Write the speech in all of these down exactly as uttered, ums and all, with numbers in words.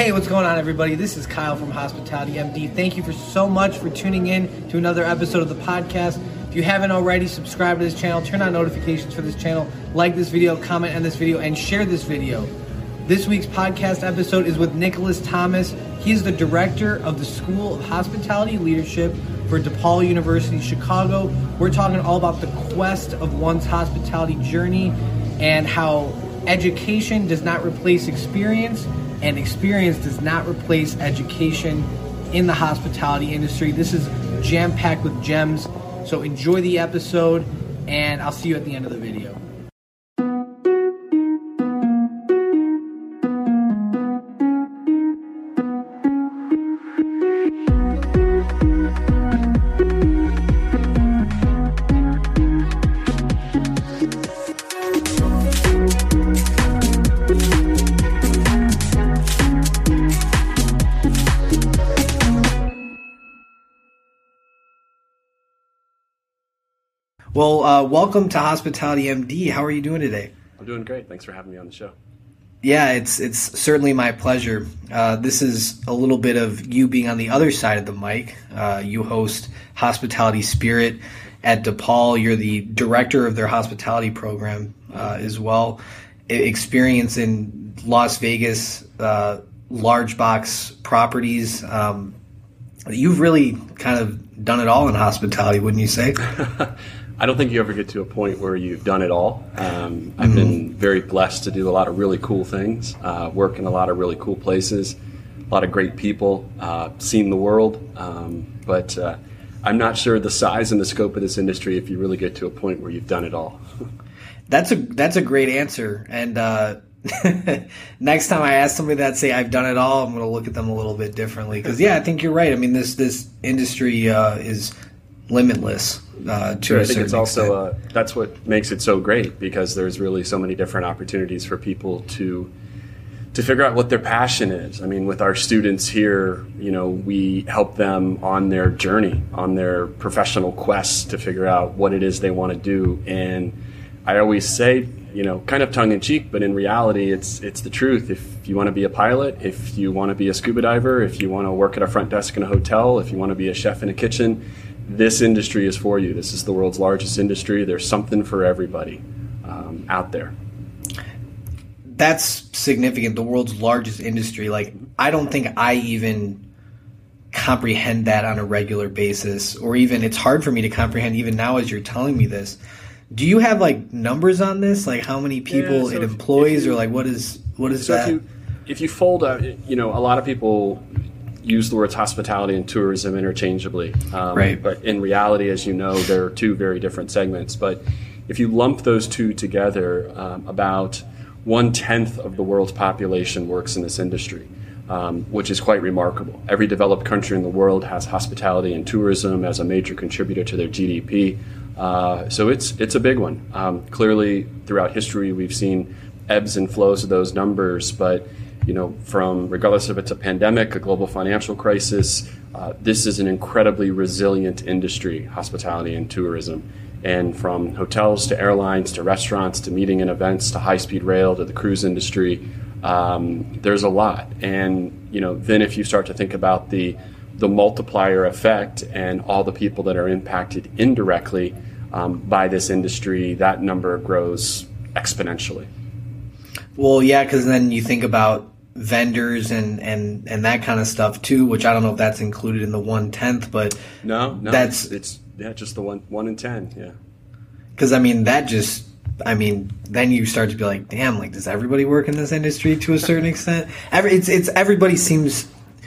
Hey, what's going on, everybody? This is Kyle from Hospitality M D. Thank you for so much for tuning in to another episode of the podcast. If you haven't already, subscribe to this channel, turn on notifications for this channel, like this video, comment on this video, and share this video. This week's podcast episode is with Nicholas Thomas. He is the director of the School of Hospitality Leadership for DePaul University, Chicago. We're talking all about the quest of one's hospitality journey and how education does not replace experience, and experience does not replace education in the hospitality industry. This is jam-packed with gems, so enjoy the episode, and I'll see you at the end of the video. Well, uh, welcome to Hospitality M D. How are you doing today? I'm doing great. Thanks for having me on the show. Yeah, it's it's certainly my pleasure. Uh, this is a little bit of you being on the other side of the mic. Uh, you host Hospitality Spirit at DePaul. You're the director of their hospitality program uh, as well. Experience in Las Vegas, uh, large box properties. Um, you've really kind of done it all in hospitality, wouldn't you say? I don't think you ever get to a point where you've done it all. Um, I've mm-hmm. been very blessed to do a lot of really cool things, uh, work in a lot of really cool places, a lot of great people, uh, seen the world. Um, but uh, I'm not sure the size and the scope of this industry if you really get to a point where you've done it all. That's a that's a great answer. And uh, next time I ask somebody that say I've done it all, I'm going to look at them a little bit differently. Because yeah, I think you're right. I mean, this this industry uh, is limitless. Uh, to sure, a I think it's also uh, extent. That's what makes it so great, because there's really so many different opportunities for people to to figure out what their passion is. I mean, with our students here, you know, we help them on their journey, on their professional quest to figure out what it is they want to do. And I always say, you know, kind of tongue in cheek, but in reality, it's it's the truth. If you want to be a pilot, if you want to be a scuba diver, if you want to work at a front desk in a hotel, if you want to be a chef in a kitchen, this industry is for you. This is the world's largest industry. There's something for everybody um, out there. That's significant. The world's largest industry. Like, I don't think I even comprehend that on a regular basis, or even it's hard for me to comprehend even now as you're telling me this. Do you have like numbers on this? Like how many people yeah, so it if, employs, if you, or like what is what is so that? If you, if you fold out, you know, a lot of people use the words hospitality and tourism interchangeably. Um, right. But in reality, as you know, there are two very different segments. But if you lump those two together, um, about one-tenth of the world's population works in this industry, um, which is quite remarkable. Every developed country in the world has hospitality and tourism as a major contributor to their G D P. Uh, so it's it's a big one. Um, clearly, throughout history, we've seen ebbs and flows of those numbers, but you know, from regardless if it's a pandemic, a global financial crisis, uh, this is an incredibly resilient industry, hospitality and tourism. And from hotels to airlines to restaurants to meeting and events to high-speed rail to the cruise industry, um, there's a lot. And you know, then if you start to think about the the multiplier effect and all the people that are impacted indirectly um, by this industry, that number grows exponentially. Well, yeah, because then you think about vendors and, and, and that kind of stuff too, which I don't know if that's included in the one tenth, but no, no, that's it's yeah, just the one one in ten, yeah. Because I mean, that just, I mean, then you start to be like, damn, like does everybody work in this industry to a certain extent? Every it's it's everybody seems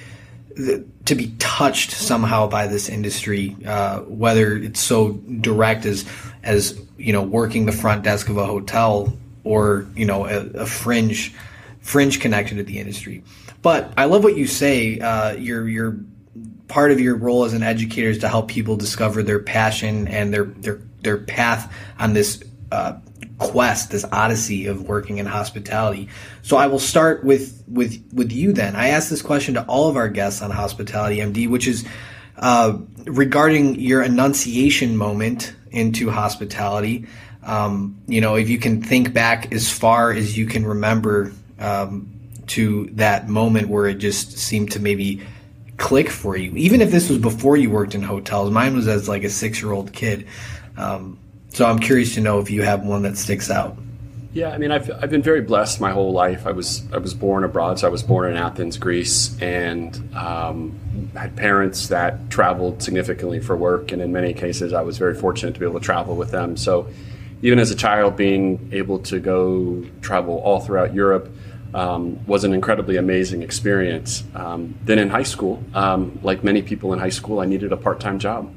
to be touched somehow by this industry, uh, whether it's so direct as as you know, working the front desk of a hotel, or you know, a, a fringe fringe connection to the industry. But I love what you say. Uh, your your part of your role as an educator is to help people discover their passion and their their their path on this uh, quest, this odyssey of working in hospitality. So I will start with with with you then. I ask this question to all of our guests on Hospitality M D, which is uh, regarding your enunciation moment into hospitality. Um, you know, if you can think back as far as you can remember um, to that moment where it just seemed to maybe click for you, even if this was before you worked in hotels? Mine was as like a six-year-old kid. Um, so I'm curious to know if you have one that sticks out. Yeah, I mean, I've I've been very blessed my whole life. I was I was born abroad, so I was born in Athens, Greece, and um, had parents that traveled significantly for work, and in many cases, I was very fortunate to be able to travel with them. So, even as a child, being able to go travel all throughout Europe um, was an incredibly amazing experience. Um, then in high school, um, like many people in high school, I needed a part-time job,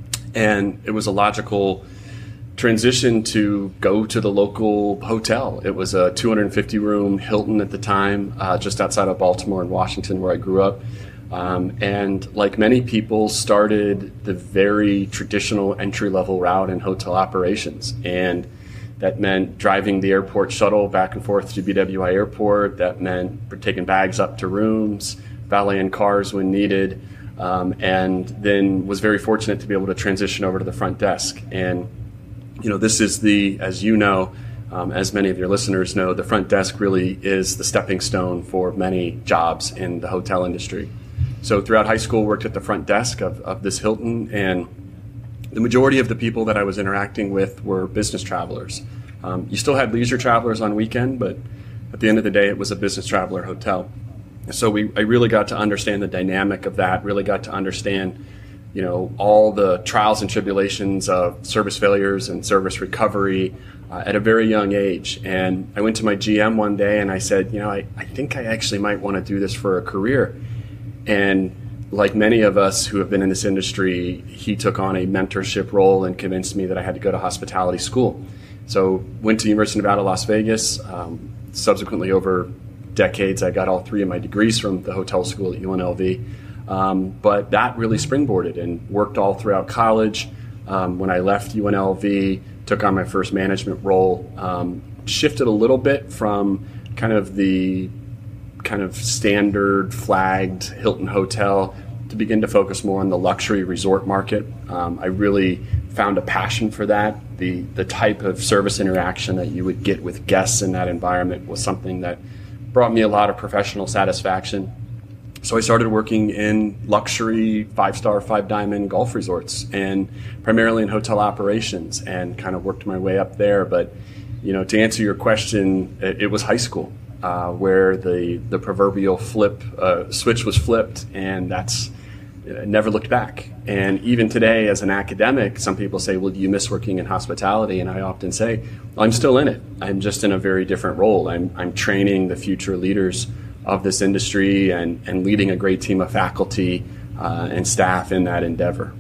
and it was a logical transition to go to the local hotel. It was a two hundred fifty room Hilton at the time, uh, just outside of Baltimore and Washington, where I grew up. Um, and like many people, started the very traditional entry-level route in hotel operations. And that meant driving the airport shuttle back and forth to B W I Airport. That meant taking bags up to rooms, valeting cars when needed, um, and then was very fortunate to be able to transition over to the front desk. And you know, this is the, as you know, um, as many of your listeners know, the front desk really is the stepping stone for many jobs in the hotel industry. So throughout high school, worked at the front desk of, of this Hilton, and the majority of the people that I was interacting with were business travelers. Um, you still had leisure travelers on weekend, but at the end of the day, it was a business traveler hotel. So we, I really got to understand the dynamic of that, really got to understand you know, all the trials and tribulations of service failures and service recovery uh, at a very young age. And I went to my G M one day and I said, you know, I, I think I actually might want to do this for a career. And like many of us who have been in this industry, he took on a mentorship role and convinced me that I had to go to hospitality school. So went to University of Nevada, Las Vegas. Um, subsequently, over decades, I got all three of my degrees from the hotel school at U N L V. Um, but that really springboarded and worked all throughout college. Um, when I left U N L V, took on my first management role, um, shifted a little bit from kind of the kind of standard flagged Hilton hotel to begin to focus more on the luxury resort market. Um, I really found a passion for that. The, the type of service interaction that you would get with guests in that environment was something that brought me a lot of professional satisfaction. So I started working in luxury five-star, five-diamond golf resorts, and primarily in hotel operations, and kind of worked my way up there. But, you know, to answer your question, it, it was high school uh, where the the proverbial flip uh, switch was flipped, and that's uh, never looked back. And even today, as an academic, some people say, "Well, do you miss working in hospitality?" And I often say, well, "I'm still in it. I'm just in a very different role. I'm I'm training the future leaders of this industry and, and leading a great team of faculty uh, and staff in that endeavor."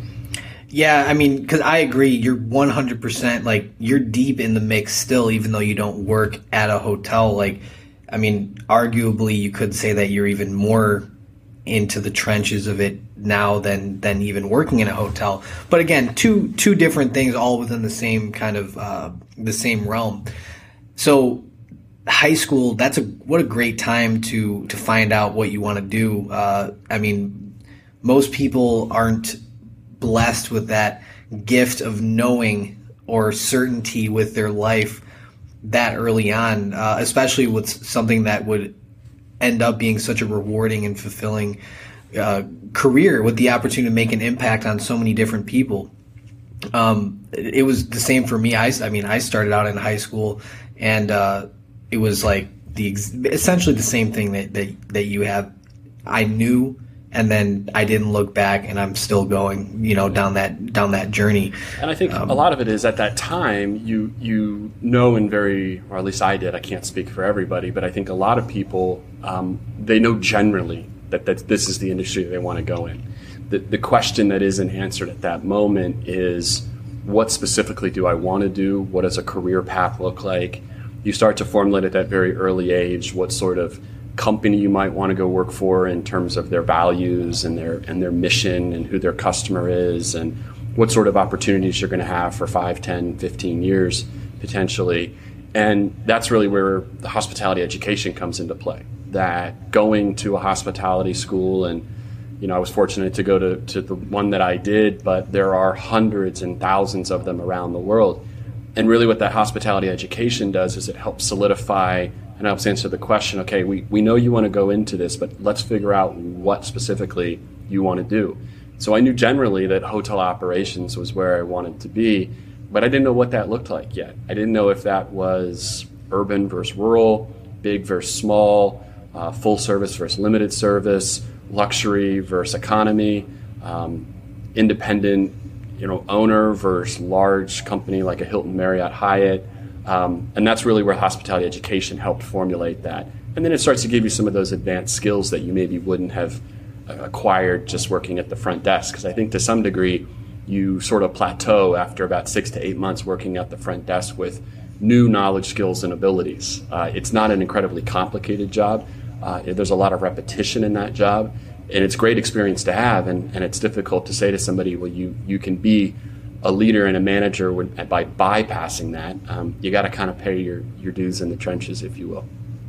Yeah, I mean, because I agree, you're one hundred percent, like, you're deep in the mix still, even though you don't work at a hotel. Like, I mean, arguably, you could say that you're even more into the trenches of it now than than even working in a hotel. But again, two two different things, all within the same kind of uh, the same realm. So high school, that's a what a great time to to find out what you want to do. Uh, I mean, most people aren't blessed with that gift of knowing or certainty with their life that early on, uh, especially with something that would end up being such a rewarding and fulfilling uh, career with the opportunity to make an impact on so many different people. Um, it, it was the same for me. I, I mean, I started out in high school, and uh, it was like the essentially the same thing that, that, that you have. I knew, and then I didn't look back, and I'm still going, you know, down that down that journey. And I think um, a lot of it is at that time you you know, in very, or at least I did. I can't speak for everybody, but I think a lot of people um, they know generally that, that this is the industry they want to go in. The the question that isn't answered at that moment is, what specifically do I want to do? What does a career path look like? You start to formulate at that very early age what sort of company you might want to go work for in terms of their values and their and their mission and who their customer is and what sort of opportunities you're going to have for five, ten, fifteen years potentially. And that's really where the hospitality education comes into play. That going to a hospitality school, and you know, I was fortunate to go to, to the one that I did, but there are hundreds and thousands of them around the world. And really what that hospitality education does is it helps solidify and helps answer the question, okay, we, we know you want to go into this, but let's figure out what specifically you want to do. So I knew generally that hotel operations was where I wanted to be, but I didn't know what that looked like yet. I didn't know if that was urban versus rural, big versus small, uh, full service versus limited service, luxury versus economy, um, independent, you know, owner versus large company like a Hilton, Marriott, Hyatt. Um, and that's really where hospitality education helped formulate that. And then it starts to give you some of those advanced skills that you maybe wouldn't have acquired just working at the front desk. Because I think to some degree, you sort of plateau after about six to eight months working at the front desk with new knowledge, skills, and abilities. Uh, it's not an incredibly complicated job. Uh, there's a lot of repetition in that job. And it's great experience to have. And, and it's difficult to say to somebody, well, you, you can be a leader and a manager when, by bypassing that. Um, you got to kind of pay your, your dues in the trenches, if you will.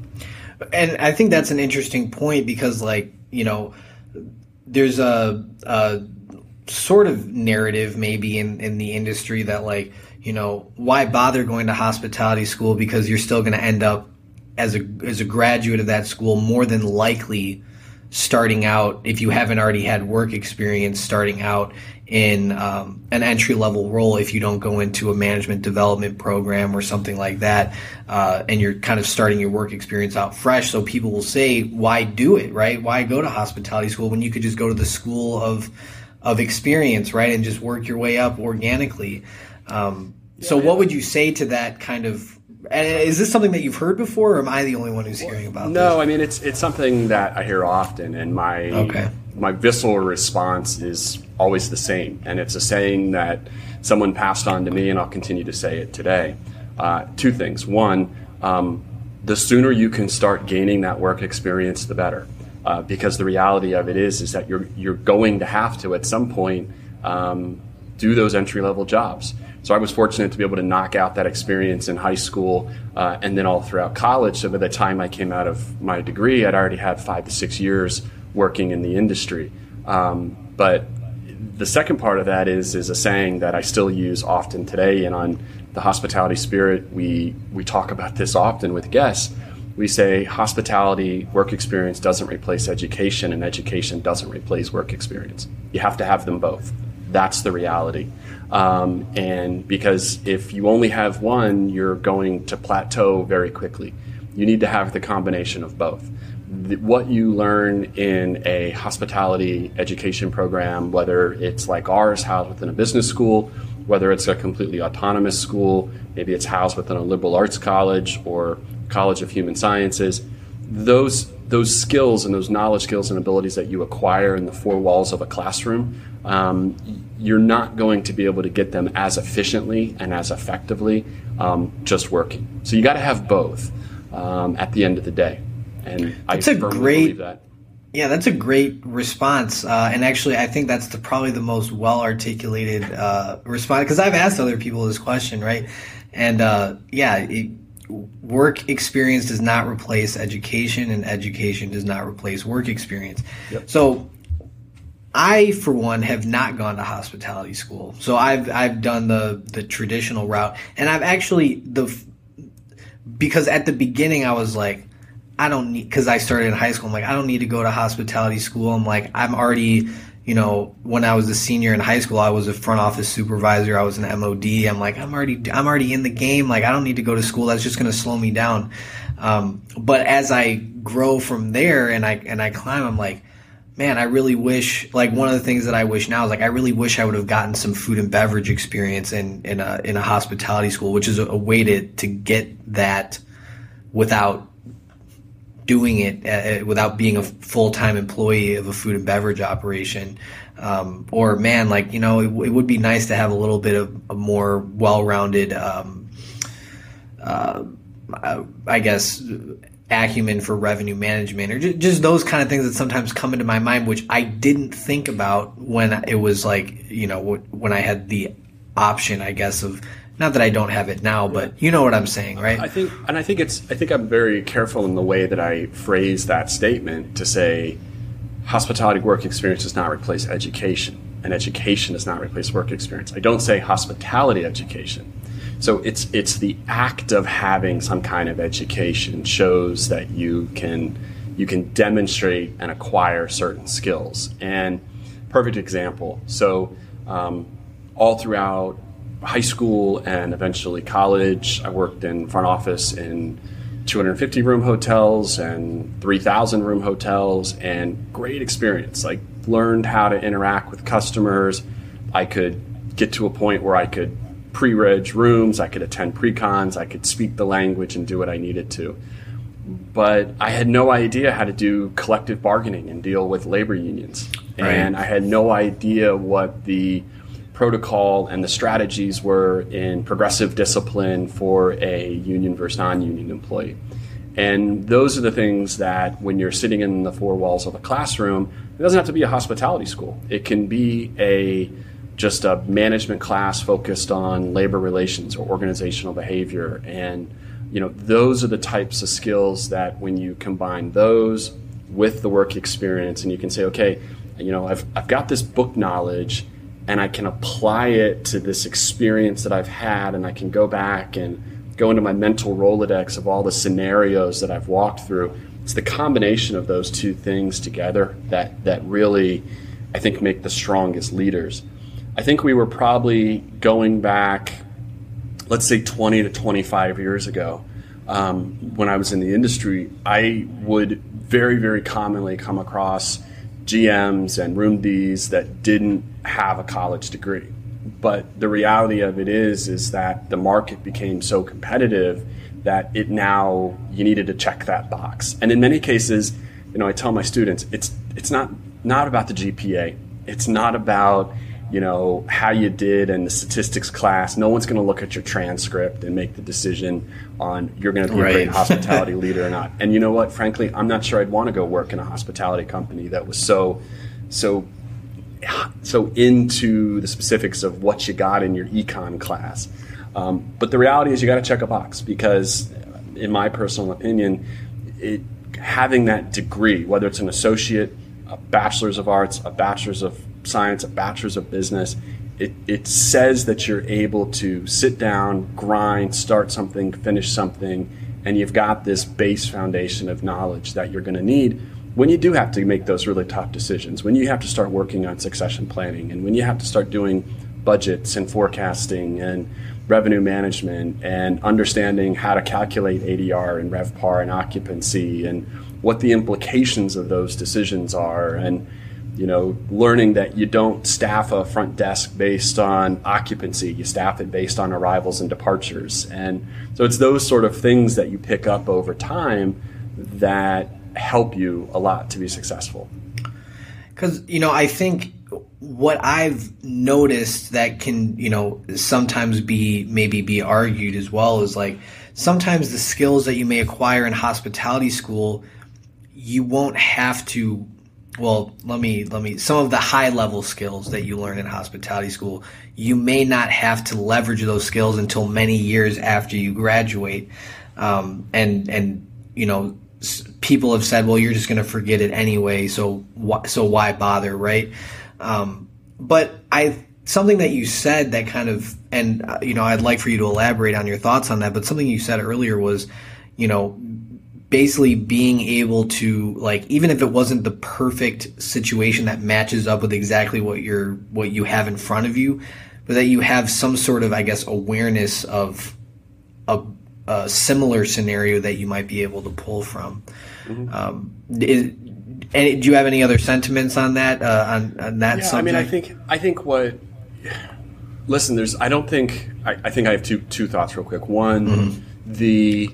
And I think that's an interesting point because, like, you know, there's a, a sort of narrative maybe in, in the industry that, like, you know, why bother going to hospitality school because you're still going to end up as a as a graduate of that school more than likely starting out, if you haven't already had work experience, starting out in um, an entry-level role if you don't go into a management development program or something like that, uh, and you're kind of starting your work experience out fresh. So people will say, why do it, right? Why go to hospitality school when you could just go to the school of of experience, right, and just work your way up organically? Um, yeah, so what would you say to that kind of – is this something that you've heard before, or am I the only one who's hearing about no, this? No, I mean, it's it's something that I hear often, and my okay. my visceral response is always the same. And it's a saying that someone passed on to me, and I'll continue to say it today. Uh, two things. One, um, the sooner you can start gaining that work experience, the better. Uh, because the reality of it is, is that you're you're going to have to, at some point, um, do those entry-level jobs. So I was fortunate to be able to knock out that experience in high school uh, and then all throughout college. So by the time I came out of my degree, I'd already had five to six years working in the industry. Um, but the second part of that is is a saying that I still use often today. And on the Hospitality Spirit, we, we talk about this often with guests. We say hospitality work experience doesn't replace education, and education doesn't replace work experience. You have to have them both. That's the reality. Um, and because if you only have one, you're going to plateau very quickly. You need to have the combination of both. The, what you learn in a hospitality education program, whether it's like ours, housed within a business school, whether it's a completely autonomous school, maybe it's housed within a liberal arts college or College of Human Sciences, those those skills and those knowledge, skills, and abilities that you acquire in the four walls of a classroom, um, you're not going to be able to get them as efficiently and as effectively um, just working. So you got to have both um, at the end of the day. And that's I a firmly great, believe that. Yeah, that's a great response. Uh, and actually, I think that's the, probably the most well-articulated uh, response, because I've asked other people this question, right? And uh, yeah, it, work experience does not replace education, and education does not replace work experience. Yep. So I, for one, have not gone to hospitality school. So I've I've done the the traditional route, and I've actually the because at the beginning I was like, I don't need, because I started in high school. I'm like, I don't need to go to hospitality school. I'm like, I'm already, you know, when I was a senior in high school, I was a front office supervisor. I was an M O D. I'm like, I'm already, I'm already in the game. Like, I don't need to go to school. That's just going to slow me down. Um, but as I grow from there and I, and I climb, I'm like, man, I really wish, like, one of the things that I wish now is, like, I really wish I would have gotten some food and beverage experience in, in a, in a hospitality school, which is a, a way to, to get that without doing it uh, without being a full-time employee of a food and beverage operation. Um, or man, like, you know, it, it would be nice to have a little bit of a more well-rounded, um, uh, I guess, acumen for revenue management, or just, just those kind of things that sometimes come into my mind, which I didn't think about when it was like, you know, when I had the option, I guess, of, not that I don't have it now, but you know what I'm saying, right? I think, and I think it's, I think I'm very careful in the way that I phrase that statement to say, hospitality work experience does not replace education, and education does not replace work experience. I don't say hospitality education, So it's it's the act of having some kind of education shows that you can you can demonstrate and acquire certain skills. And perfect example. So um, all throughout high school and eventually college, I worked in front office in two hundred fifty room hotels and three thousand room hotels, and great experience. Like, learned how to interact with customers. I could get to a point where I could pre-reg rooms, I could attend pre-cons, I could speak the language and do what I needed to. But I had no idea how to do collective bargaining and deal with labor unions. Right. And I had no idea what the protocol and the strategies were in progressive discipline for a union versus non-union employee. And those are the things that, when you're sitting in the four walls of a classroom, it doesn't have to be a hospitality school. It can be a just a management class focused on labor relations or organizational behavior. And you know, those are the types of skills that, when you combine those with the work experience, and you can say, okay, you know, I've I've got this book knowledge, and I can apply it to this experience that I've had, and I can go back and go into my mental Rolodex of all the scenarios that I've walked through. It's the combination of those two things together that that really, I think, make the strongest leaders. I think we were probably going back, let's say twenty to twenty-five years ago, um, when I was in the industry. I would very, very commonly come across G Ms and Room Ds that didn't have a college degree. But the reality of it is, is that the market became so competitive that it now, you needed to check that box. And in many cases, you know, I tell my students, it's it's not not about the G P A. It's not about, you know, how you did in the statistics class. No one's going to look at your transcript and make the decision on you're going to be right. a great hospitality leader or not. And you know what? Frankly, I'm not sure I'd want to go work in a hospitality company that was so, so, so into the specifics of what you got in your econ class. Um, but the reality is, you got to check a box, because, in my personal opinion, it, having that degree, whether it's an associate, a bachelor's of arts, a bachelor's of science, a bachelor's of business, it, it says that you're able to sit down, grind, start something, finish something, and you've got this base foundation of knowledge that you're going to need when you do have to make those really tough decisions, when you have to start working on succession planning, and when you have to start doing budgets and forecasting and revenue management and understanding how to calculate A D R and RevPAR and occupancy and what the implications of those decisions are. And you know, learning that you don't staff a front desk based on occupancy, you staff it based on arrivals and departures. And so it's those sort of things that you pick up over time that help you a lot to be successful. Because, you know, I think what I've noticed that can, you know, sometimes be, maybe be argued as well, is like, sometimes the skills that you may acquire in hospitality school, you won't have to Well, let me, let me, some of the high level skills that you learn in hospitality school, you may not have to leverage those skills until many years after you graduate. Um, and, and, you know, s- people have said, well, you're just going to forget it anyway. So why, so why bother? Right. Um, but I, something that you said that kind of, and, uh, you know, I'd like for you to elaborate on your thoughts on that, but something you said earlier was, you know, basically being able to, like, even if it wasn't the perfect situation that matches up with exactly what you're, what you have in front of you, but that you have some sort of, I guess, awareness of a, a similar scenario that you might be able to pull from. Mm-hmm. Um, is, and do you have any other sentiments on that, uh, on, on that yeah, subject? I mean, I think, I think what, listen, there's, I don't think, I, I think I have two, two thoughts real quick. One, mm-hmm. the,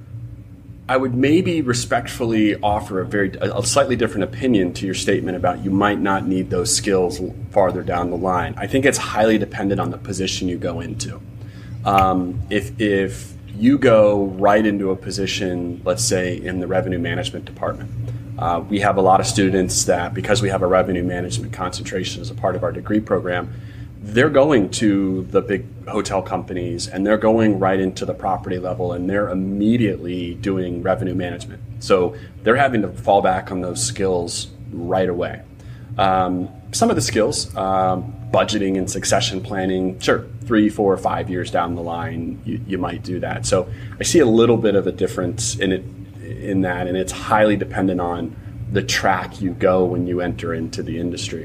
I would maybe respectfully offer a very a slightly different opinion to your statement about you might not need those skills farther down the line. I think it's highly dependent on the position you go into. Um, if if you go right into a position, let's say in the revenue management department, uh, we have a lot of students that, because we have a revenue management concentration as a part of our degree program, they're going to the big hotel companies and they're going right into the property level and they're immediately doing revenue management. So they're having to fall back on those skills right away. Um, some of the skills, um, budgeting and succession planning, sure, three, four, five years down the line, you, you might do that. So I see a little bit of a difference in it, in that, and it's highly dependent on the track you go when you enter into the industry.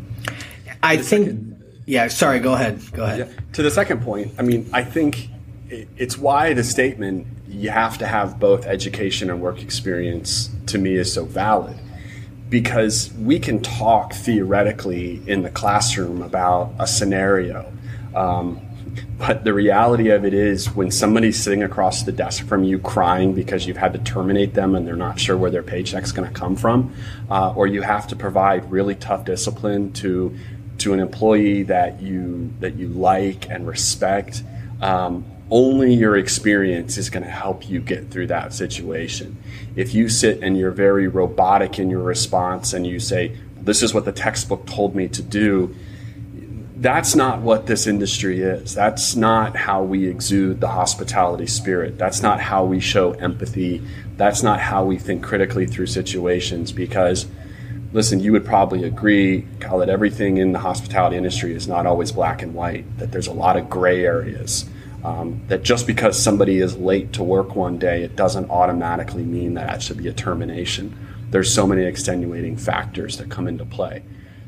I think, second, yeah, sorry, go ahead, go ahead. Yeah, to the second point, I mean, I think it, it's why the statement, you have to have both education and work experience, to me is so valid. Because we can talk theoretically in the classroom about a scenario, um, but the reality of it is when somebody's sitting across the desk from you crying because you've had to terminate them and they're not sure where their paycheck's going to come from, uh, or you have to provide really tough discipline to to an employee that you that you like and respect, um, only your experience is going to help you get through that situation. If you sit and you're very robotic in your response and you say, this is what the textbook told me to do, that's not what this industry is. That's not how we exude the hospitality spirit. That's not how we show empathy. That's not how we think critically through situations. Because, listen, you would probably agree, Kyle, that everything in the hospitality industry is not always black and white, that there's a lot of gray areas. Um, that just because somebody is late to work one day, it doesn't automatically mean that that should be a termination. There's so many extenuating factors that come into play.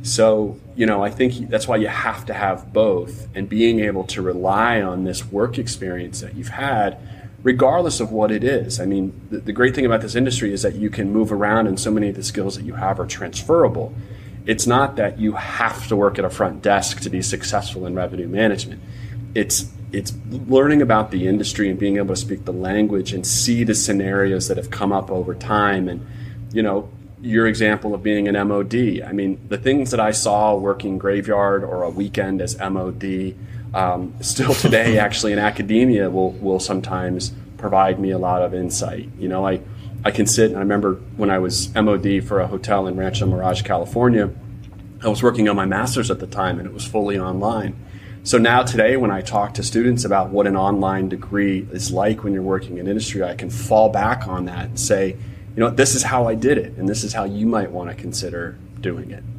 So, you know, I think that's why you have to have both, and being able to rely on this work experience that you've had, regardless of what it is. I mean, the, the great thing about this industry is that you can move around and so many of the skills that you have are transferable. It's not that you have to work at a front desk to be successful in revenue management. It's It's learning about the industry and being able to speak the language and see the scenarios that have come up over time. And, you know, your example of being an M O D. I mean, the things that I saw working graveyard or a weekend as M O D, um, still today actually in academia will, will sometimes provide me a lot of insight. You know, I, I can sit, and I remember when I was M O D for a hotel in Rancho Mirage, California, I was working on my master's at the time and it was fully online. So now today when I talk to students about what an online degree is like when you're working in industry, I can fall back on that and say, you know, this is how I did it, and this is how you might want to consider doing it.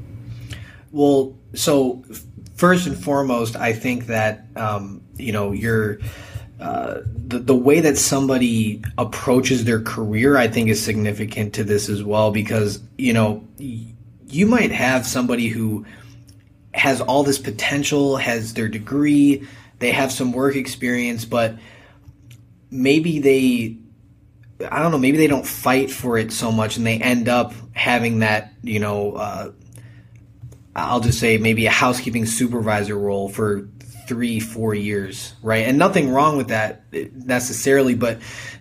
Well, so first and foremost, I think that, um, you know, you're, uh, the, the way that somebody approaches their career, I think is significant to this as well, because, you know, you might have somebody who has all this potential, has their degree, they have some work experience, but maybe they, I don't know, maybe they don't fight for it so much and they end up having that, you know, uh, I'll just say maybe a housekeeping supervisor role for three, four years, right? And nothing wrong with that necessarily, but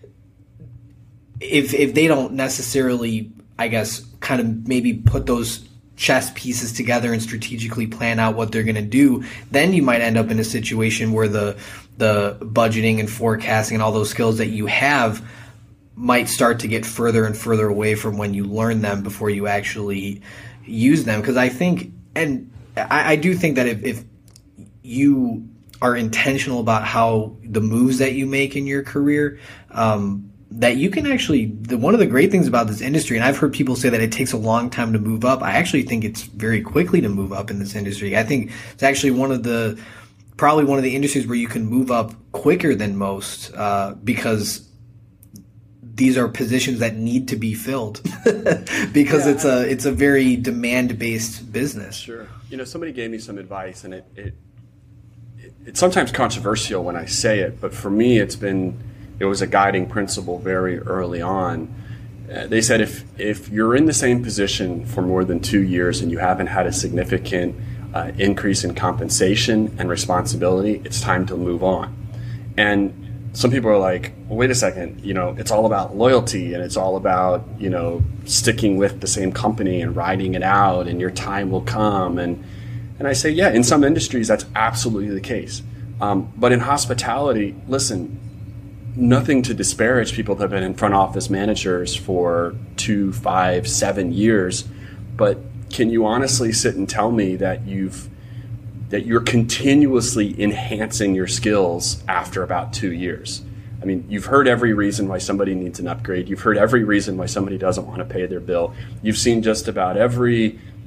if if they don't necessarily, I guess, kind of maybe put those chess pieces together and strategically plan out what they're going to do, then you might end up in a situation where the the budgeting and forecasting and all those skills that you have might start to get further and further away from when you learn them before you actually use them. Because I think, and I, I do think that if, if you are intentional about how the moves that you make in your career, um, that you can actually, the, one of the great things about this industry, and I've heard people say that it takes a long time to move up. I actually think it's very quickly to move up in this industry. I think it's actually one of the, probably one of the industries where you can move up quicker than most, uh, because these are positions that need to be filled because yeah, it's a, it's a very demand-based business. Sure. You know, somebody gave me some advice, and it, it, it it's sometimes controversial when I say it, but for me, it's been, it was a guiding principle very early on. Uh, they said if if you're in the same position for more than two years and you haven't had a significant uh, increase in compensation and responsibility, it's time to move on. And some people are like, well, wait a second, you know, it's all about loyalty and it's all about, you know, sticking with the same company and riding it out and your time will come. And and I say, yeah, in some industries, that's absolutely the case. Um, but in hospitality, listen, nothing to disparage people that have been in front office managers for two, five, seven years, but can you honestly sit and tell me that you've that you're continuously enhancing your skills after about two years? I mean, you've heard every reason why somebody needs an upgrade. You've heard every reason why somebody doesn't want to pay their bill. You've seen just about every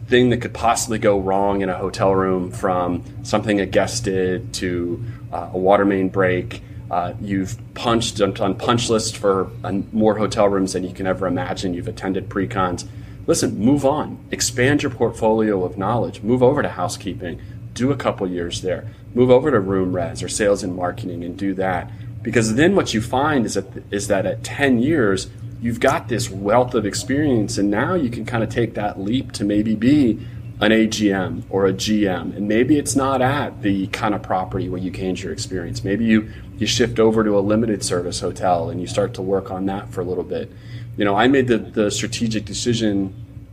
thing that could possibly go wrong in a hotel room, from something a guest did to uh, a water main break. Uh, you've punched on punch lists for uh, more hotel rooms than you can ever imagine. You've attended pre-cons. Listen, move on. Expand your portfolio of knowledge. Move over to housekeeping. Do a couple years there. Move over to room res or sales and marketing and do that. Because then what you find is that, is that at ten years, you've got this wealth of experience, and now you can kind of take that leap to maybe be an A G M or a G M. And maybe it's not at the kind of property where you gained your experience. Maybe you, you shift over to a limited service hotel and you start to work on that for a little bit. You know, I made the, the strategic decision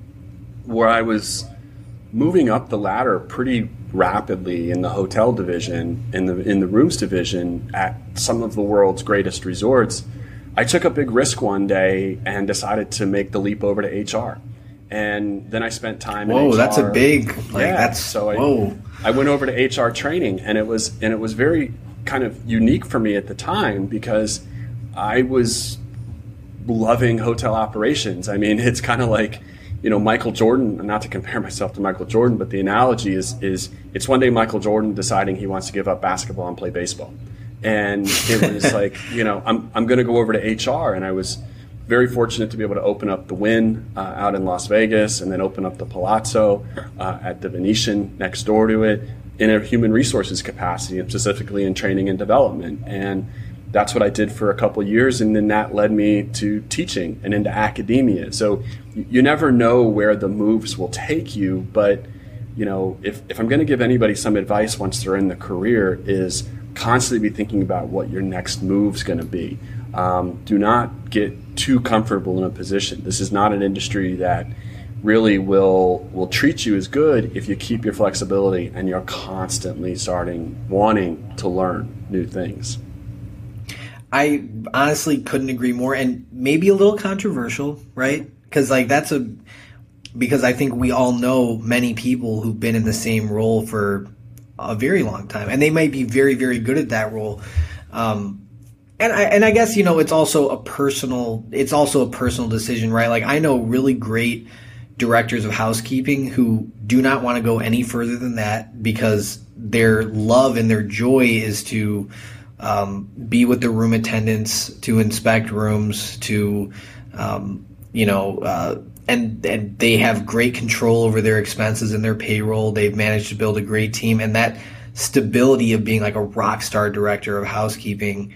where I was moving up the ladder pretty rapidly in the hotel division, in the in the rooms division at some of the world's greatest resorts. I took a big risk one day and decided to make the leap over to H R. And then I spent time whoa, in H R. That's a big, like, yeah, that's, so I, whoa. I went over to H R training, and it was and it was very kind of unique for me at the time because I was loving hotel operations. I mean, it's kind of like, you know, Michael Jordan, not to compare myself to Michael Jordan, but the analogy is, is it's one day Michael Jordan deciding he wants to give up basketball and play baseball. And it was like, you know, I'm I'm going to go over to H R. And I was very fortunate to be able to open up the Wynn uh, out in Las Vegas, and then open up the Palazzo uh, at the Venetian next door to it in a human resources capacity, and specifically in training and development. And that's what I did for a couple of years, and then that led me to teaching and into academia. So you never know where the moves will take you, but you know, if, if I'm going to give anybody some advice once they're in the career, is constantly be thinking about what your next move's going to be. Um, do not get too comfortable in a position. This is not an industry that really will will treat you as good if you keep your flexibility and you're constantly starting wanting to learn new things. I honestly couldn't agree more, and maybe a little controversial, right? Because like that's a because I think we all know many people who've been in the same role for a very long time, and they might be very, very good at that role. Um, and I and I guess, you know, it's also a personal it's also a personal decision, right? Like I know really great directors of housekeeping who do not want to go any further than that because their love and their joy is to um, be with the room attendants, to inspect rooms, to um, you know, uh, and and they have great control over their expenses and their payroll. They've managed to build a great team, and that stability of being like a rock star director of housekeeping,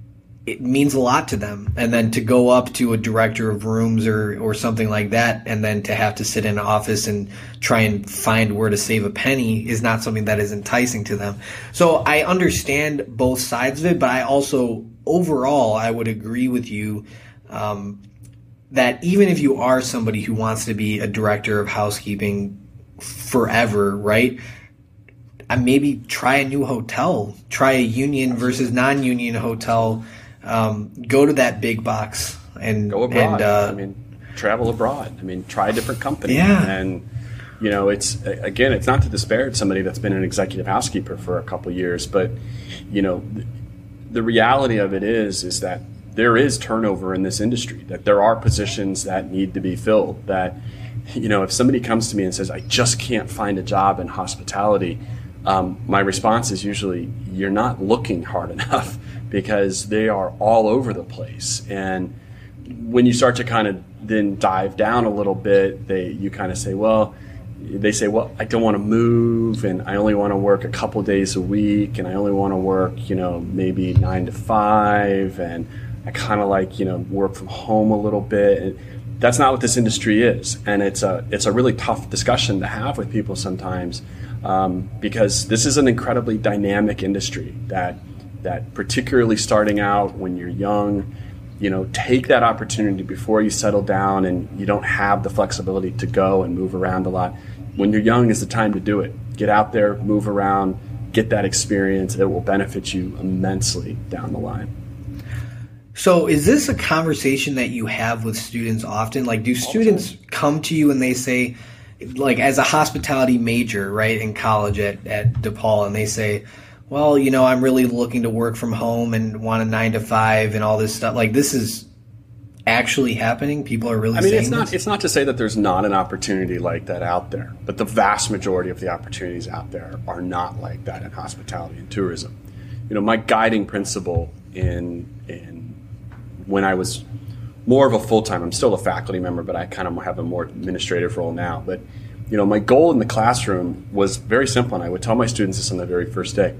it means a lot to them. And then to go up to a director of rooms or, or something like that, and then to have to sit in an office and try and find where to save a penny is not something that is enticing to them. So I understand both sides of it, but I also, overall, I would agree with you um, that even if you are somebody who wants to be a director of housekeeping forever, right? Uh, maybe try a new hotel, try a union versus non-union hotel. Um, go to that big box and go abroad. And, uh, I mean, travel abroad. I mean, try a different company. Yeah. And you know, it's again, it's not to disparage somebody that's been an executive housekeeper for a couple of years, but you know, the, the reality of it is, is that there is turnover in this industry. That there are positions that need to be filled. That, you know, if somebody comes to me and says, "I just can't find a job in hospitality," Um, my response is usually, you're not looking hard enough, because they are all over the place. And when you start to kind of then dive down a little bit, they you kind of say, well, they say, well, I don't want to move, and I only want to work a couple days a week, and I only want to work, you know, maybe nine to five, and I kind of like, you know, work from home a little bit. And that's not what this industry is, and it's a it's a really tough discussion to have with people sometimes. Um, because this is an incredibly dynamic industry that that particularly starting out when you're young, you know, take that opportunity before you settle down and you don't have the flexibility to go and move around a lot. When you're young is the time to do it. Get out there, move around, get that experience. It will benefit you immensely down the line. So is this a conversation that you have with students often? Like, do students come to you and they say, like, as a hospitality major, right, in college at, at DePaul, and they say, well, you know, I'm really looking to work from home and want a nine to five and all this stuff. Like, this is actually happening? People are really I mean, saying it's not this? it's not to say that there's not an opportunity like that out there, but the vast majority of the opportunities out there are not like that in hospitality and tourism. You know, my guiding principle in in when I was more of a full-time, I'm still a faculty member, but I kind of have a more administrative role now. But, you know, my goal in the classroom was very simple, and I would tell my students this on the very first day.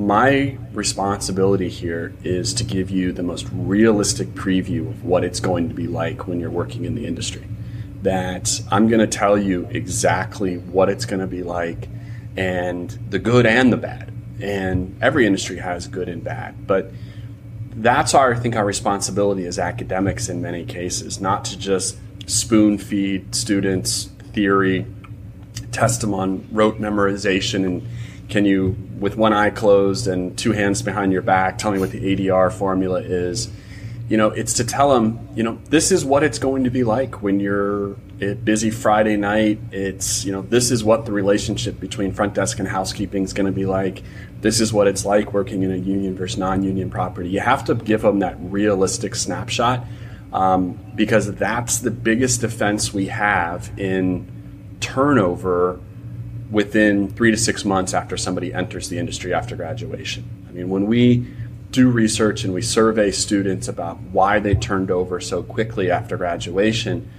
My responsibility here is to give you the most realistic preview of what it's going to be like when you're working in the industry. That I'm going to tell you exactly what it's going to be like, and the good and the bad. And every industry has good and bad, but that's our, I think, our responsibility as academics in many cases, not to just spoon feed students theory, test them on rote memorization, and can you, with one eye closed and two hands behind your back, tell me what the A D R formula is. You know, it's to tell them, you know, this is what it's going to be like when you're a busy Friday night. It's, you know, this is what the relationship between front desk and housekeeping is going to be like. This is what it's like working in a union versus non-union property. You have to give them that realistic snapshot um, because that's the biggest defense we have in turnover within three to six months after somebody enters the industry after graduation. I mean, when we do research and we survey students about why they turned over so quickly after graduation,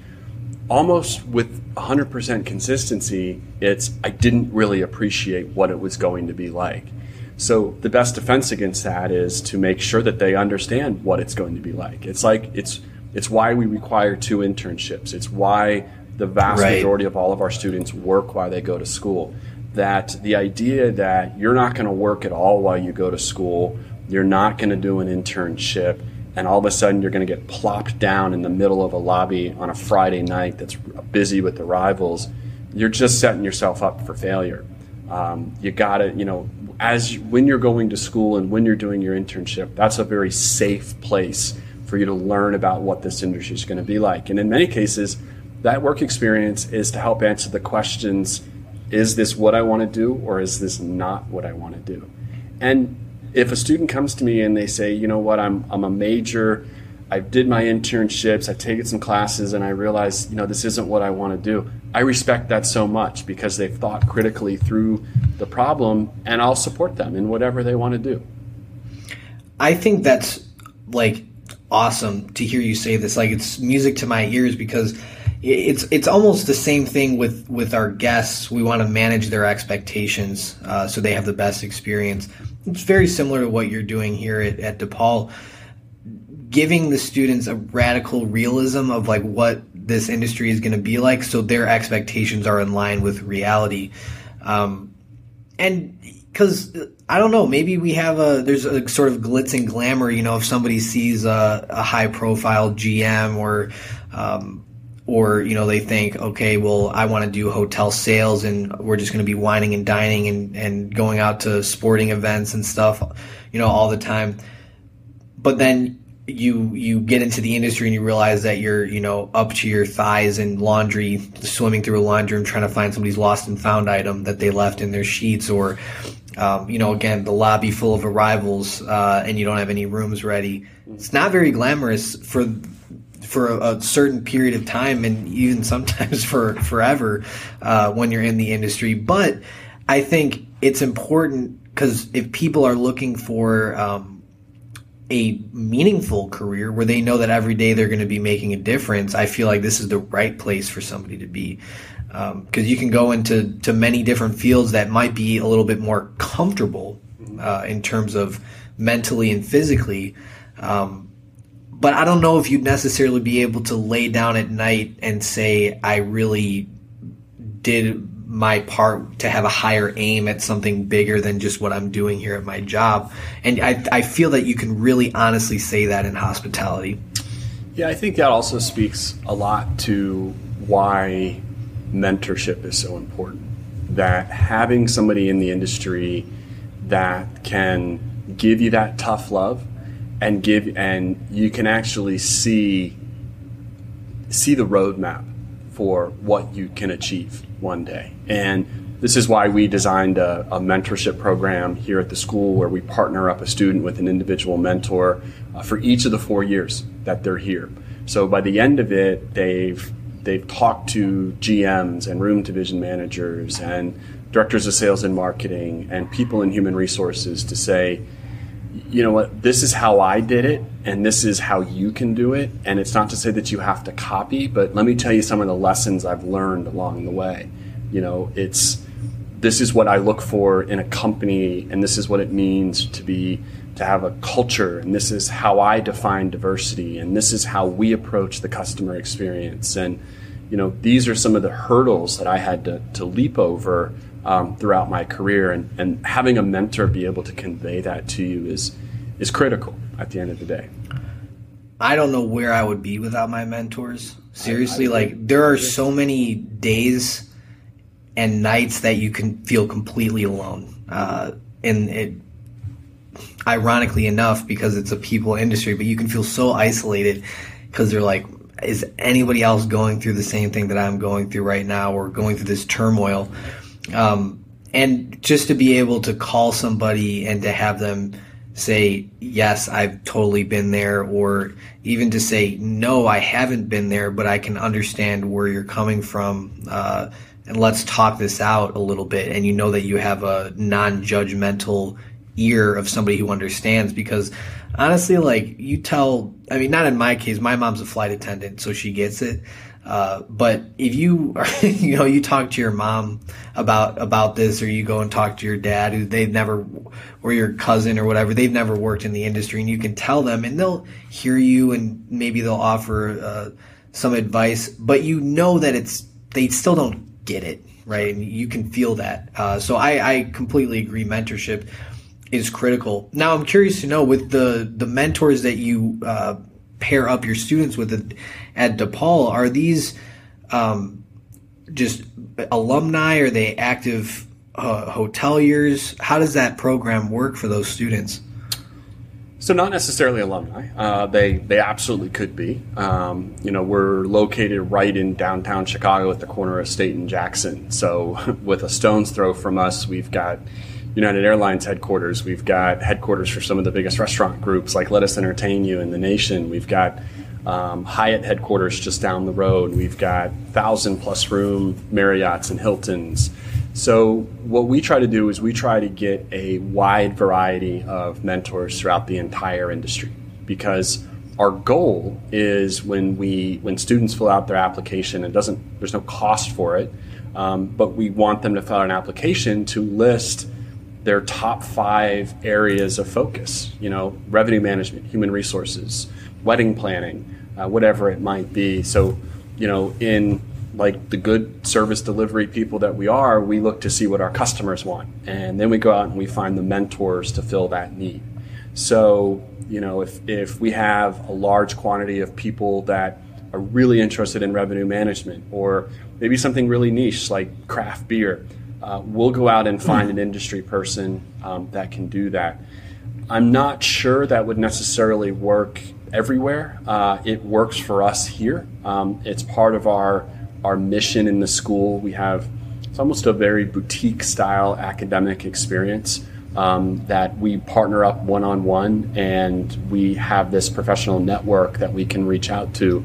almost with one hundred percent consistency, it's, I didn't really appreciate what it was going to be like. So the best defense against that is to make sure that they understand what it's going to be like. It's like, it's it's why we require two internships. It's why the vast Right. majority of all of our students work while they go to school. That the idea that you're not going to work at all while you go to school, you're not going to do an internship, and all of a sudden you're going to get plopped down in the middle of a lobby on a Friday night that's busy with arrivals, you're just setting yourself up for failure. Um, you got to, you know, as you, when you're going to school and when you're doing your internship, that's a very safe place for you to learn about what this industry is going to be like. And in many cases, that work experience is to help answer the questions, is this what I want to do or is this not what I want to do? And if a student comes to me and they say, you know what, I'm I'm a major, I did my internships, I've taken some classes, and I realized, you know, this isn't what I want to do. I respect that so much because they've thought critically through the problem, and I'll support them in whatever they want to do. I think that's like awesome to hear you say this. Like, it's music to my ears because it's it's almost the same thing with, with our guests. We want to manage their expectations uh, so they have the best experience. It's very similar to what you're doing here at, at DePaul, giving the students a radical realism of like what this industry is going to be like, so their expectations are in line with reality. Um, and because I don't know, maybe we have a there's a sort of glitz and glamour. You know, if somebody sees a, a high profile G M or um, or you know they think, okay, well, I want to do hotel sales and we're just going to be wining and dining and, and going out to sporting events and stuff, you know, all the time. But then you you get into the industry and you realize that you're, you know, up to your thighs in laundry, swimming through a laundry room trying to find somebody's lost and found item that they left in their sheets, or um, you know, again, the lobby full of arrivals uh, and you don't have any rooms ready. It's not very glamorous for for a, a certain period of time, and even sometimes for forever uh, when you're in the industry. But I think it's important because if people are looking for um, a meaningful career where they know that every day they're going to be making a difference, I feel like this is the right place for somebody to be. Because um, you can go into to many different fields that might be a little bit more comfortable uh, in terms of mentally and physically. Um, but I don't know if you'd necessarily be able to lay down at night and say, I really did my part to have a higher aim at something bigger than just what I'm doing here at my job. And I, I feel that you can really honestly say that in hospitality. Yeah, I think that also speaks a lot to why mentorship is so important. That having somebody in the industry that can give you that tough love and give, and you can actually see see the roadmap for what you can achieve one day. And this is why we designed a, a mentorship program here at the school where we partner up a student with an individual mentor uh, for each of the four years that they're here. So by the end of it, they've they've talked to G Ms and room division managers and directors of sales and marketing and people in human resources to say, you know what, this is how I did it, and this is how you can do it. And it's not to say that you have to copy, but let me tell you some of the lessons I've learned along the way. You know, it's this is what I look for in a company, and this is what it means to be to have a culture, and this is how I define diversity, and this is how we approach the customer experience. And you know, these are some of the hurdles that I had to, to leap over um, throughout my career, and, and having a mentor be able to convey that to you is is critical at the end of the day. I don't know where I would be without my mentors. Seriously, I, I, like there are so many days and nights that you can feel completely alone. Uh, and it, ironically enough, because it's a people industry, but you can feel so isolated because they're like, is anybody else going through the same thing that I'm going through right now, or going through this turmoil? Um, and just to be able to call somebody and to have them say, yes, I've totally been there, or even to say, no, I haven't been there, but I can understand where you're coming from, uh, and let's talk this out a little bit. And you know that you have a non-judgmental ear of somebody who understands, because honestly, like you tell, I mean, not in my case, my mom's a flight attendant, so she gets it. Uh, but if you, you know, you talk to your mom about, about this, or you go and talk to your dad who they've never, or your cousin or whatever, they've never worked in the industry, and you can tell them and they'll hear you, and maybe they'll offer, uh, some advice, but you know that it's, they still don't get it, right? And you can feel that. Uh, so I, I completely agree. Mentorship is critical. Now, I'm curious to know, with the, the mentors that you uh, pair up your students with at DePaul, are these um, just alumni? Are they active uh, hoteliers? How does that program work for those students? So not necessarily alumni. Uh, they they absolutely could be. Um, you know, we're located right in downtown Chicago at the corner of State and Jackson. So with a stone's throw from us, we've got United Airlines headquarters. We've got headquarters for some of the biggest restaurant groups like Let Us Entertain You in the nation. We've got um, Hyatt headquarters just down the road. We've got thousand plus room Marriotts and Hiltons. So what we try to do is we try to get a wide variety of mentors throughout the entire industry, because our goal is when we when students fill out their application, it doesn't there's no cost for it, um, but we want them to fill out an application to list their top five areas of focus, you know, revenue management, human resources, wedding planning, uh, whatever it might be. So, you know, in like the good service delivery people that we are, we look to see what our customers want. And then we go out and we find the mentors to fill that need. So, you know, if, if we have a large quantity of people that are really interested in revenue management, or maybe something really niche like craft beer, uh, we'll go out and find an industry person um, that can do that. I'm not sure that would necessarily work everywhere. Uh, it works for us here. Um, it's part of our our mission in the school. We have, it's almost a very boutique style academic experience um, that we partner up one-on-one, and we have this professional network that we can reach out to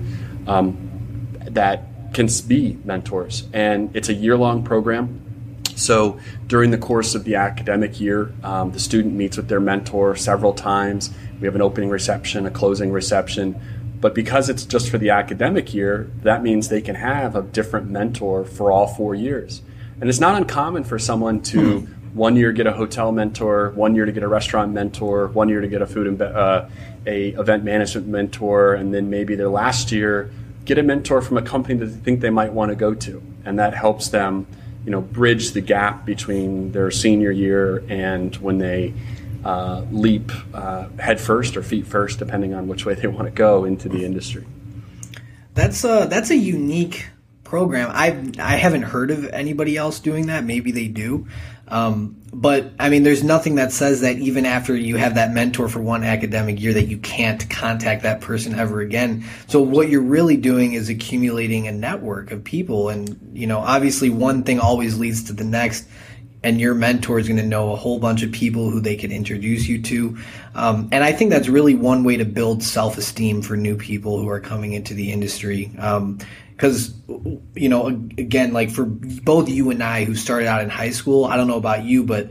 um, that can be mentors. And it's a year-long program. So during the course of the academic year, um, the student meets with their mentor several times. We have an opening reception, a closing reception. But because it's just for the academic year, that means they can have a different mentor for all four years. And it's not uncommon for someone to one year get a hotel mentor, one year to get a restaurant mentor, one year to get a food and uh, a event management mentor, and then maybe their last year get a mentor from a company that they think they might want to go to. And that helps them, you know, bridge the gap between their senior year and when they Uh, leap uh, head first or feet first, depending on which way they want to go into the industry. That's a, that's a unique program. I I haven't heard of anybody else doing that. Maybe they do. Um, but, I mean, there's nothing that says that even after you have that mentor for one academic year that you can't contact that person ever again. So what you're really doing is accumulating a network of people. And, you know, obviously one thing always leads to the next. and your mentor is going to know a whole bunch of people who they could introduce you to. Um, and I think that's really one way to build self-esteem for new people who are coming into the industry. Um, Because, you know, again, like for both you and I who started out in high school, I don't know about you, but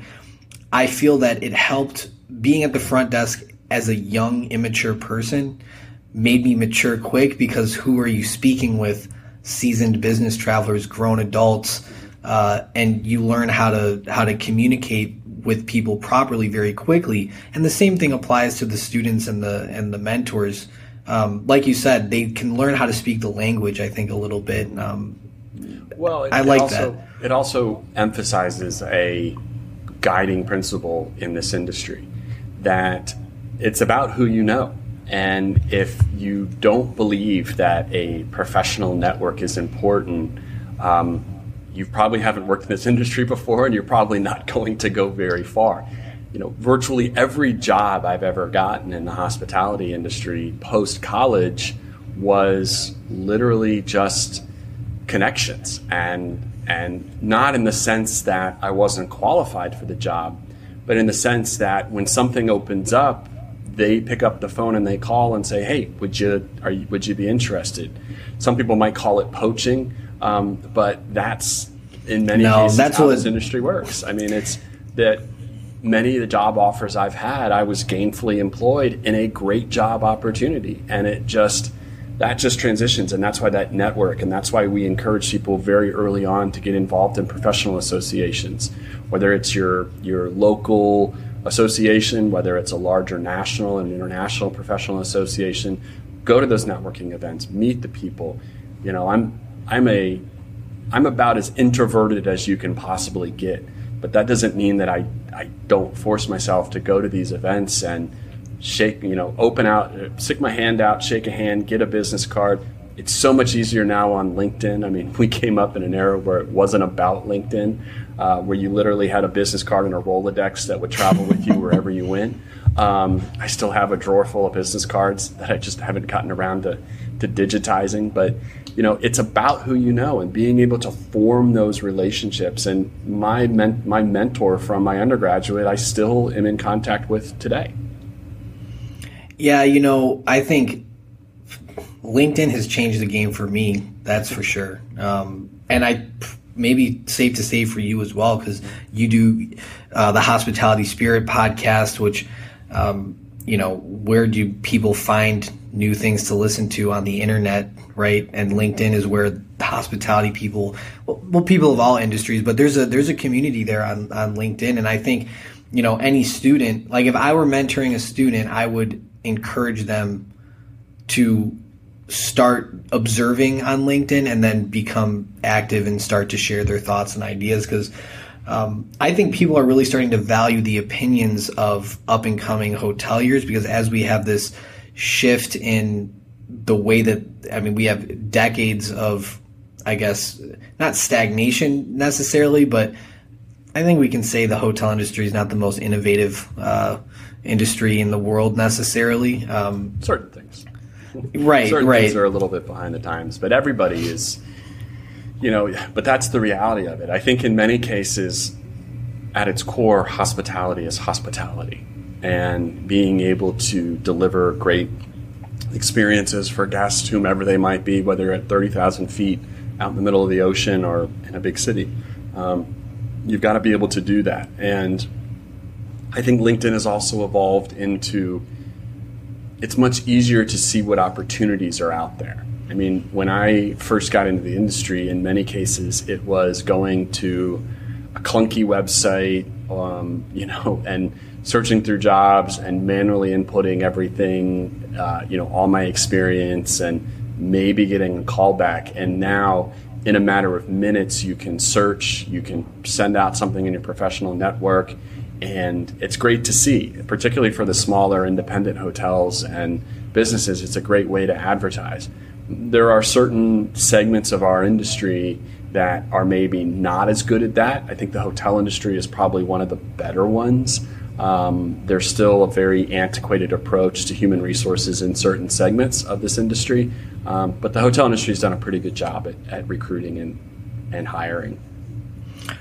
I feel that it helped being at the front desk as a young, immature person made me mature quick, because who are you speaking with? Seasoned business travelers, grown adults, uh, and you learn how to how to communicate with people properly very quickly. And the same thing applies to the students and the and the mentors. Um, like you said, they can learn how to speak the language, I think, a little bit. Um, well, it, I like it also, that. It also emphasizes a guiding principle in this industry, that it's about who you know. And if you don't believe that a professional network is important, um, you probably haven't worked in this industry before, and you're probably not going to go very far. You know, virtually every job I've ever gotten in the hospitality industry post-college was literally just connections, and and not in the sense that I wasn't qualified for the job, but in the sense that when something opens up, they pick up the phone and they call and say, "Hey, would you are you, would you be interested?" Some people might call it poaching, um, but that's in many no, cases that's how what this industry works. I mean, it's that many of the job offers I've had, I was gainfully employed in a great job opportunity, and it just that just transitions, and that's why that network, and that's why we encourage people very early on to get involved in professional associations, whether it's your your local association, whether it's a larger national and international professional association. Go to those networking events, meet the people. You know, I'm I'm a I'm about as introverted as you can possibly get, but that doesn't mean that I, I don't force myself to go to these events and shake, you know, open out, stick my hand out, shake a hand, get a business card. It's so much easier now on LinkedIn. I mean, we came up in an era where it wasn't about LinkedIn, uh, where you literally had a business card and a Rolodex that would travel with you wherever you went. Um, I still have a drawer full of business cards that I just haven't gotten around to, to digitizing. But, you know, it's about who you know and being able to form those relationships. And my men- my mentor from my undergraduate, I still am in contact with today. Yeah, you know, I think LinkedIn has changed the game for me, that's for sure. Um, and I maybe safe to say for you as well, because you do uh, the Hospitality Spirit podcast, which, um, you know, where do people find new things to listen to on the internet, right? And LinkedIn is where the hospitality people, well, well people of all industries, but there's a there's a community there on, on LinkedIn. And I think, you know, any student, like if I were mentoring a student, I would encourage them to start observing on LinkedIn and then become active and start to share their thoughts and ideas, because um, I think people are really starting to value the opinions of up and coming hoteliers, because as we have this shift in the way that, I mean, we have decades of, I guess, not stagnation necessarily, but I think we can say the hotel industry is not the most innovative uh, industry in the world necessarily. Um, Certain things. Right, Certain right. things are a little bit behind the times, but everybody is, you know, but that's the reality of it. I think in many cases, at its core, hospitality is hospitality, and being able to deliver great experiences for guests, whomever they might be, whether you're at thirty thousand feet out in the middle of the ocean or in a big city. Um, you've got to be able to do that. And I think LinkedIn has also evolved into, it's much easier to see what opportunities are out there. I mean, when I first got into the industry, in many cases, it was going to a clunky website, um, you know, and searching through jobs and manually inputting everything, uh, you know, all my experience, and maybe getting a call back. And now, in a matter of minutes, you can search, you can send out something in your professional network, and it's great to see, particularly for the smaller independent hotels and businesses. It's a great way to advertise. There are certain segments of our industry that are maybe not as good at that. I think the hotel industry is probably one of the better ones. Um, there's still a very antiquated approach to human resources in certain segments of this industry, um, but the hotel industry has done a pretty good job at, at recruiting and, and hiring.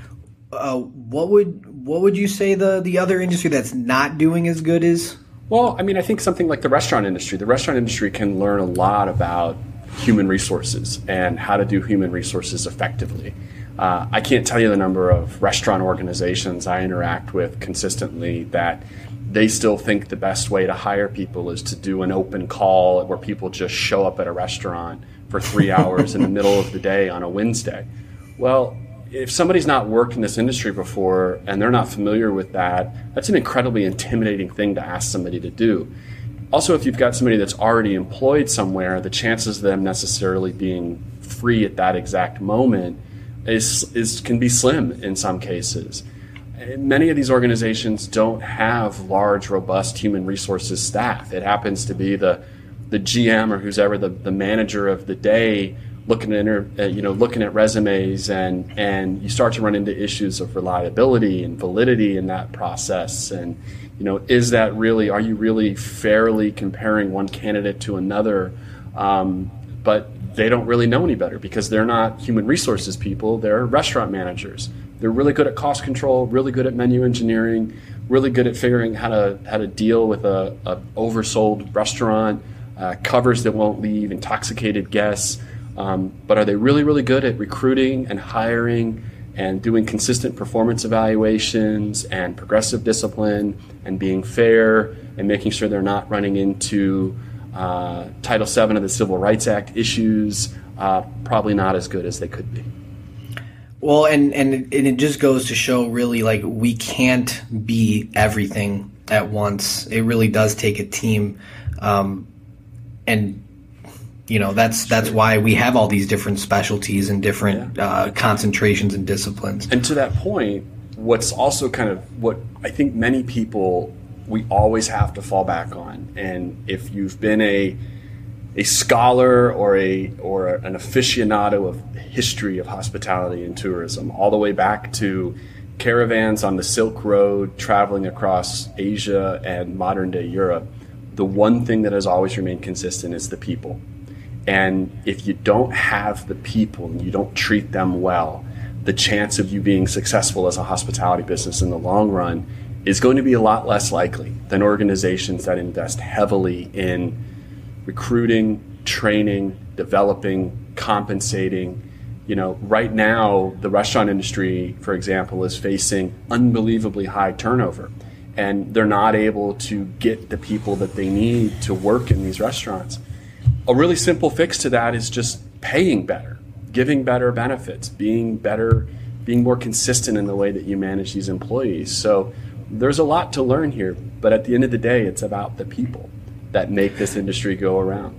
uh, what would what would you say the the other industry that's not doing as good is? Well, I mean, I think something like the restaurant industry. The restaurant industry can learn a lot about human resources and how to do human resources effectively. Uh, I can't tell you the number of restaurant organizations I interact with consistently that they still think the best way to hire people is to do an open call where people just show up at a restaurant for three hours in the middle of the day on a Wednesday. Well, if somebody's not worked in this industry before and they're not familiar with that, that's an incredibly intimidating thing to ask somebody to do. Also, if you've got somebody that's already employed somewhere, the chances of them necessarily being free at that exact moment is, is can be slim in some cases. Many of these organizations don't have large, robust human resources staff. It happens to be the the G M or who's ever the, the manager of the day looking at uh, you know looking at resumes, and and you start to run into issues of reliability and validity in that process. And you know, is that really, are you really fairly comparing one candidate to another? Um, but they don't really know any better because they're not human resources people. They're restaurant managers. They're really good at cost control, really good at menu engineering, really good at figuring how to how to deal with a, a oversold restaurant, uh, covers that won't leave, intoxicated guests. Um, but are they really, really good at recruiting and hiring and doing consistent performance evaluations and progressive discipline and being fair and making sure they're not running into uh, Title seven of the Civil Rights Act issues? Uh, probably not as good as they could be. Well, and, and, it, and it just goes to show really like we can't be everything at once. It really does take a team. Um, and, you know, that's that's sure. why we have all these different specialties and different yeah. uh, concentrations and disciplines. And to that point, what's also kind of what I think many people, we always have to fall back on. And if you've been a a scholar or a or an aficionado of history of hospitality and tourism, all the way back to caravans on the Silk Road traveling across Asia and modern day Europe, the one thing that has always remained consistent is the people. And if you don't have the people and you don't treat them well, the chance of you being successful as a hospitality business in the long run is going to be a lot less likely than organizations that invest heavily in recruiting, training, developing, compensating. You know, right now, the restaurant industry, for example, is facing unbelievably high turnover, and they're not able to get the people that they need to work in these restaurants. A really simple fix to that is just paying better, giving better benefits, being better, being more consistent in the way that you manage these employees. So there's a lot to learn here, but at the end of the day, it's about the people that make this industry go around.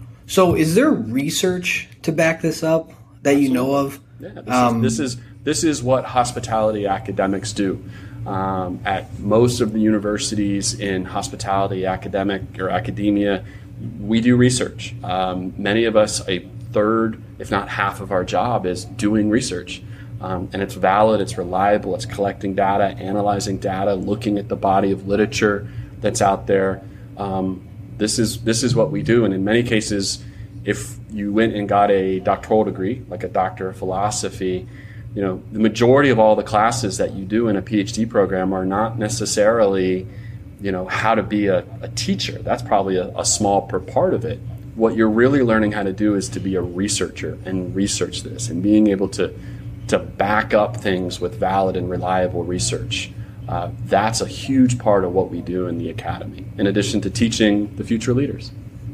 So is there research to back this up that Absolutely. You know of? Yeah, this, um, is, this is this is what hospitality academics do. Um, at most of the universities in hospitality academic or academia, we do research. Um, many of us, a third, if not half of our job is doing research. Um, and it's valid, it's reliable, it's collecting data, analyzing data, looking at the body of literature that's out there. Um, This is this is what we do, and in many cases, if you went and got a doctoral degree, like a doctor of philosophy, you know, the majority of all the classes that you do in a PhD program are not necessarily, you know, how to be a, a teacher. That's probably a, a small per part of it. What you're really learning how to do is to be a researcher and research this, and being able to to back up things with valid and reliable research. Uh, that's a huge part of what we do in the academy, in addition to teaching the future leaders.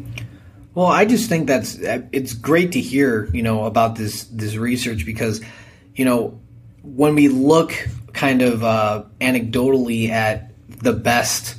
Well, I just think that's it's great to hear, you know, about this this research because, you know, when we look kind of uh, anecdotally at the best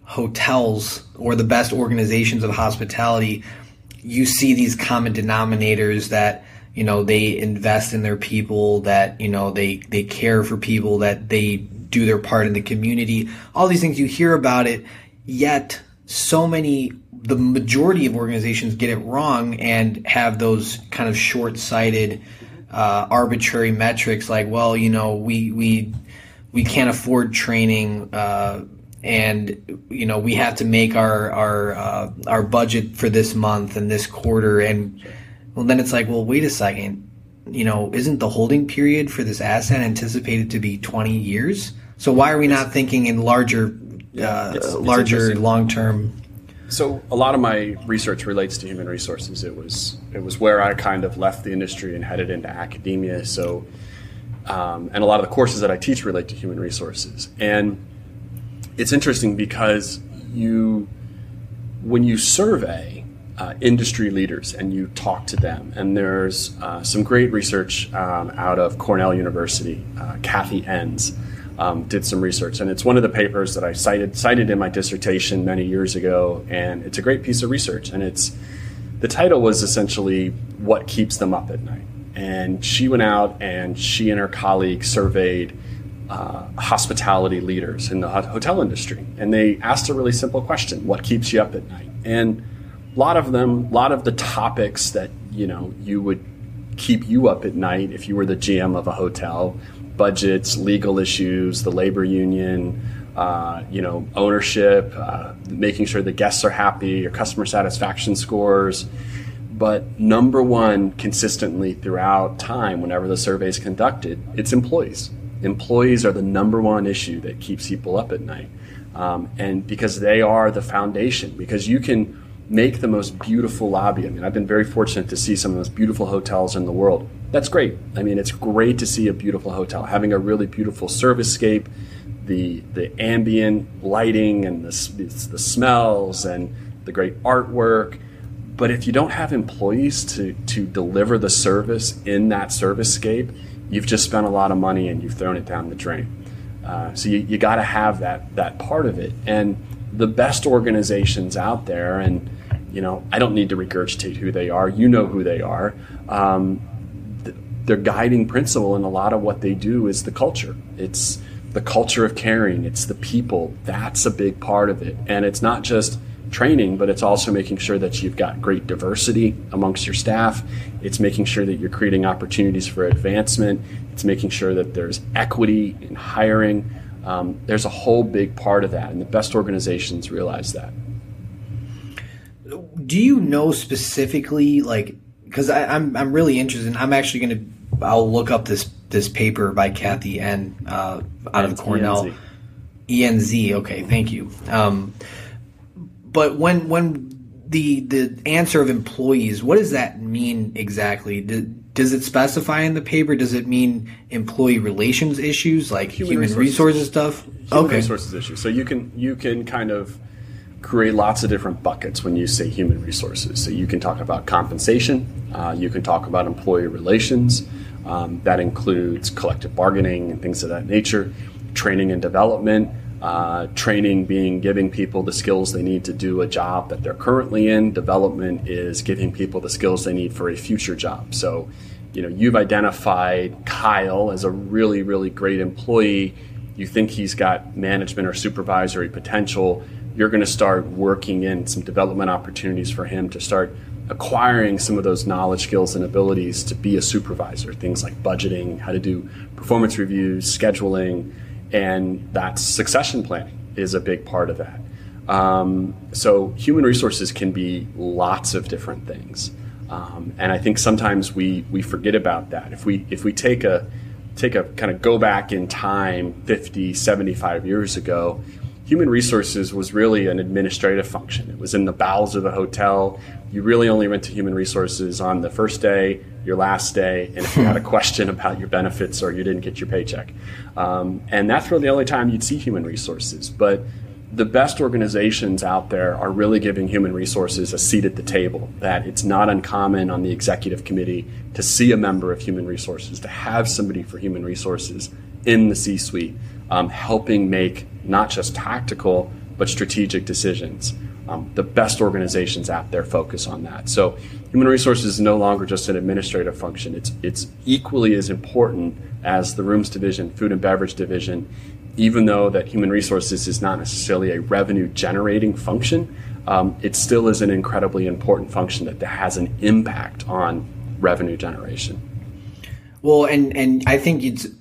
hotels or the best organizations of hospitality, you see these common denominators that, you know, they invest in their people, that, you know, they they care for people, that they do their part in the community, all these things, you hear about it, yet so many, the majority of organizations get it wrong and have those kind of short-sighted, uh, arbitrary metrics like, well, you know, we we we can't afford training, uh, and you know, we have to make our our uh, our budget for this month and this quarter, and well, then it's like, well, wait a second. you know, isn't the holding period for this asset anticipated to be twenty years? So why are we not thinking in larger, uh, it's, it's larger long-term? So a lot of my research relates to human resources. It was it was where I kind of left the industry and headed into academia. So, um, and a lot of the courses that I teach relate to human resources. And it's interesting because you, when you survey uh, industry leaders and you talk to them, and there's uh, some great research um, out of Cornell University, uh, Kathy Enns. Um, did some research, and it's one of the papers that I cited cited in my dissertation many years ago, and it's a great piece of research. And it's the title was essentially "What Keeps Them Up at Night." And she went out and she and her colleagues surveyed uh, hospitality leaders in the hotel industry, and they asked a really simple question: "What keeps you up at night?" And a lot of them, a lot of the topics that you know you would keep you up at night if you were the G M of a hotel. Budgets, legal issues, the labor union, uh, you know, ownership, uh, making sure the guests are happy, your customer satisfaction scores. But number one, consistently throughout time, whenever the survey is conducted, it's employees. Employees are the number one issue that keeps people up at night. Um, and because they are the foundation, because you can make the most beautiful lobby. I mean, I've been very fortunate to see some of the most beautiful hotels in the world. That's great. I mean, it's great to see a beautiful hotel, having a really beautiful service-scape, the the ambient lighting and the, the smells and the great artwork. But if you don't have employees to, to deliver the service in that service-scape, you've just spent a lot of money and you've thrown it down the drain. Uh, so you, you got to have that that part of it. And the best organizations out there, and you know, I don't need to regurgitate who they are. You know who they are. Um, th- their guiding principle in a lot of what they do is the culture. It's the culture of caring. It's the people. That's a big part of it. And it's not just training, but it's also making sure that you've got great diversity amongst your staff. It's making sure that you're creating opportunities for advancement. It's making sure that there's equity in hiring. Um, there's a whole big part of that, and the best organizations realize that. Do you know specifically, like, because I'm I'm really interested. I'm actually going to I'll look up this this paper by Kathy Enns uh, out of Cornell. E N Z. E N Z. Okay, thank you. Um, but when when the the answer of employees, what does that mean exactly? Do, does it specify in the paper? Does it mean employee relations issues like human, human resources. resources stuff? Human okay. resources issues. So you can you can kind of create lots of different buckets when you say human resources. So you can talk about compensation. Uh, you can talk about employee relations. Um, that includes collective bargaining and things of that nature. Training and development. Uh, training being giving people the skills they need to do a job that they're currently in. Development is giving people the skills they need for a future job. So, you know, you've identified Kyle as a really, really great employee. You think he's got management or supervisory potential. You're going to start working in some development opportunities for him to start acquiring some of those knowledge, skills, and abilities to be a supervisor. Things like budgeting, how to do performance reviews, scheduling, and that's succession planning is a big part of that. Um, so human resources can be lots of different things. Um, and I think sometimes we we forget about that. If we if we take a take a kind of go back in time fifty, seventy-five years ago, human resources was really an administrative function. It was in the bowels of the hotel. You really only went to human resources on the first day, your last day, and if you had a question about your benefits or you didn't get your paycheck. Um, and that's really the only time you'd see human resources. But the best organizations out there are really giving human resources a seat at the table, that it's not uncommon on the executive committee to see a member of human resources, to have somebody for human resources in the C-suite, um, helping make not just tactical, but strategic decisions. Um, the best organizations out there focus on that. So human resources is no longer just an administrative function. It's it's equally as important as the rooms division, food and beverage division, even though that human resources is not necessarily a revenue generating function. Um, it still is an incredibly important function that has an impact on revenue generation. Well, and, and I think it's,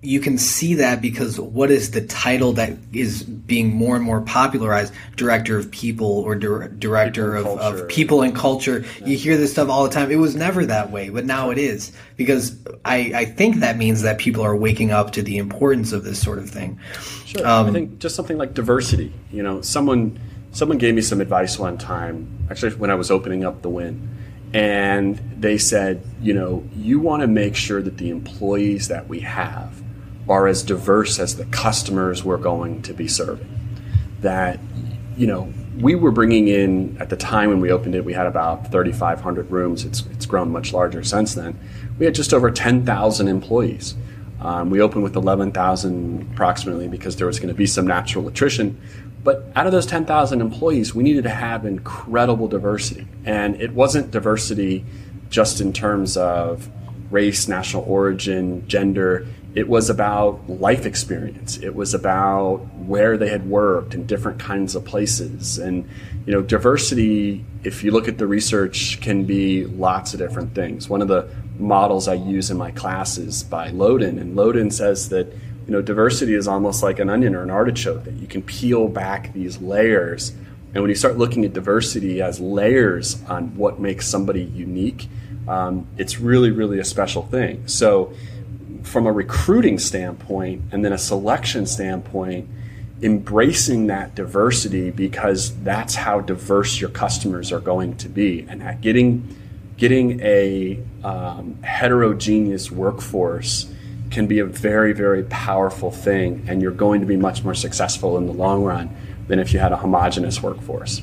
you can see that because what is the title that is being more and more popularized? Director of people or dir- director people of, of people and culture. Yeah. You hear this stuff all the time. It was never that way, but now it is, because I, I think that means that people are waking up to the importance of this sort of thing. Sure. Um, I think just something like diversity. You know, someone someone gave me some advice one time, actually when I was opening up the Wynn. And they said, you know, you want to make sure that the employees that we have are as diverse as the customers we're going to be serving. That, you know, we were bringing in, at the time when we opened it, we had about thirty-five hundred rooms. It's it's grown much larger since then. We had just over ten thousand employees. Um, we opened with eleven thousand approximately because there was going to be some natural attrition. But out of those ten thousand employees, we needed to have incredible diversity. And it wasn't diversity just in terms of race, national origin, gender. It was about life experience. It was about where they had worked in different kinds of places. And, you know, diversity, if you look at the research, can be lots of different things. One of the models I use in my classes by Loden, and Loden says that, you know, diversity is almost like an onion or an artichoke, that you can peel back these layers. And when you start looking at diversity as layers on what makes somebody unique, um, it's really, really a special thing. So from a recruiting standpoint and then a selection standpoint, embracing that diversity, because that's how diverse your customers are going to be, and that getting getting a um, heterogeneous workforce can be a very, very powerful thing, and you're going to be much more successful in the long run than if you had a homogeneous workforce.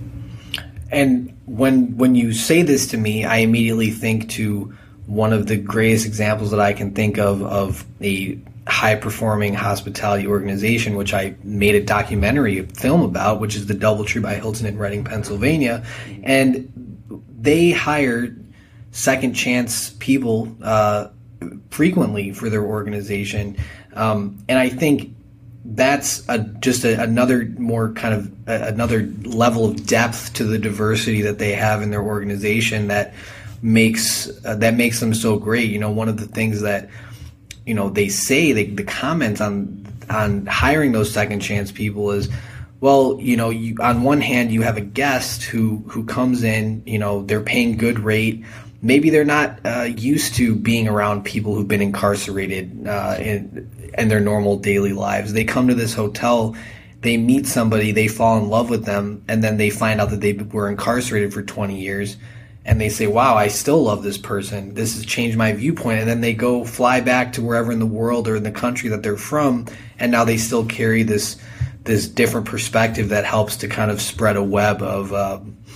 And when when you say this to me, I immediately think to one of the greatest examples that I can think of of a high-performing hospitality organization, which I made a documentary a film about, which is the DoubleTree by Hilton in Reading, Pennsylvania. And they hired second chance people uh, frequently for their organization. Um, and I think that's a, just a, another more kind of a, another level of depth to the diversity that they have in their organization that makes uh, that makes them so great. You know, one of the things that, you know, they say, they, the comments on on hiring those second chance people is, well, you know, you, on one hand you have a guest who who comes in, you know, they're paying good rate. Maybe they're not uh, used to being around people who've been incarcerated uh, in, in their normal daily lives. They come to this hotel, they meet somebody, they fall in love with them, and then they find out that they were incarcerated for twenty years. And they say, wow, I still love this person. This has changed my viewpoint. And then they go fly back to wherever in the world or in the country that they're from, and now they still carry this this different perspective that helps to kind of spread a web of uh,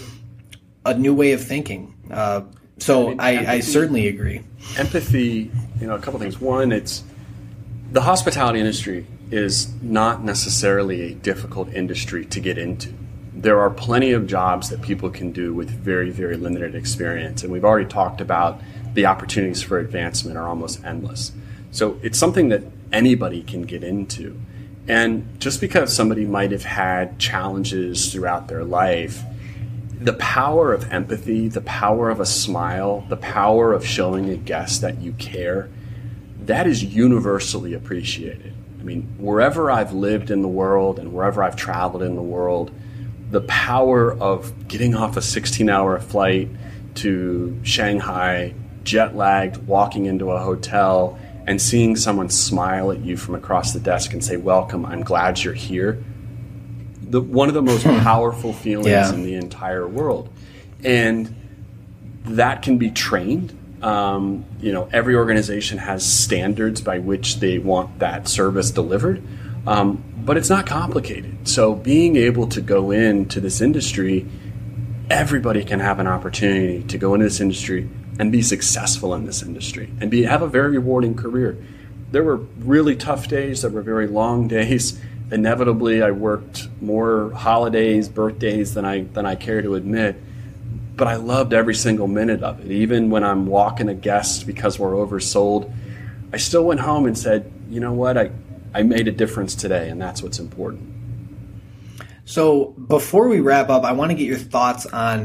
a new way of thinking. Uh, so I, mean, I, empathy, I certainly agree. Empathy, you know, a couple things. One, it's the hospitality industry is not necessarily a difficult industry to get into. There are plenty of jobs that people can do with very, very limited experience. And we've already talked about the opportunities for advancement are almost endless. So it's something that anybody can get into. And just because somebody might have had challenges throughout their life, the power of empathy, the power of a smile, the power of showing a guest that you care, that is universally appreciated. I mean, wherever I've lived in the world and wherever I've traveled in the world, the power of getting off a sixteen-hour flight to Shanghai, jet-lagged, walking into a hotel, and seeing someone smile at you from across the desk and say, welcome, I'm glad you're here. The, one of the most powerful feelings yeah. in the entire world. And that can be trained. Um, you know, every organization has standards by which they want that service delivered. Um, but it's not complicated. So being able to go into this industry, everybody can have an opportunity to go into this industry and be successful in this industry and be have a very rewarding career. There were really tough days. There were very long days. Inevitably, I worked more holidays, birthdays than I than I care to admit. But I loved every single minute of it. Even when I'm walking a guest because we're oversold, I still went home and said, you know what, I I made a difference today, and that's what's important. So before we wrap up, I want to get your thoughts on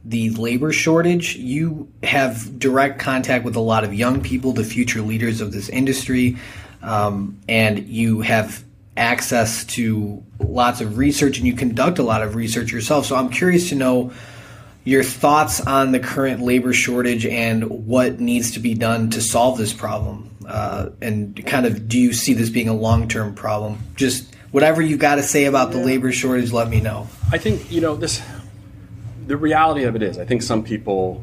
the labor shortage. You have direct contact with a lot of young people, the future leaders of this industry, um, and you have access to lots of research, and you conduct a lot of research yourself. So I'm curious to know your thoughts on the current labor shortage and what needs to be done to solve this problem. Uh, and kind of, do you see this being a long-term problem? Just whatever you've got to say about the labor shortage, let me know. I think, you know, this, the reality of it is, I think some people,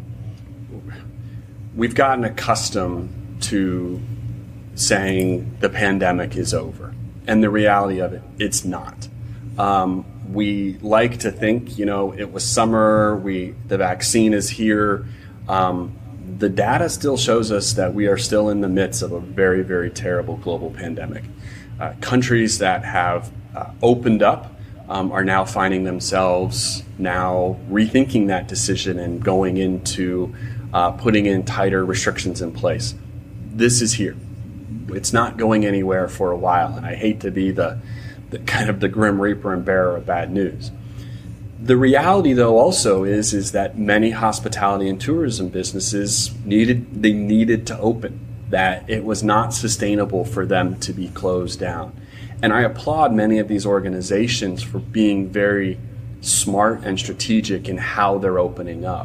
we've gotten accustomed to saying the pandemic is over. And the reality of it, it's not. Um, we like to think, you know, it was summer, we the vaccine is here. Um, the data still shows us that we are still in the midst of a very, very terrible global pandemic. Uh, countries that have uh, opened up um, are now finding themselves now rethinking that decision and going into uh, putting in tighter restrictions in place. This is here. It's not going anywhere for a while, and I hate to be the, the kind of the grim reaper and bearer of bad news. The reality, though, also is is that many hospitality and tourism businesses needed they needed to open. That it was not sustainable for them to be closed down, and I applaud many of these organizations for being very smart and strategic in how they're opening up.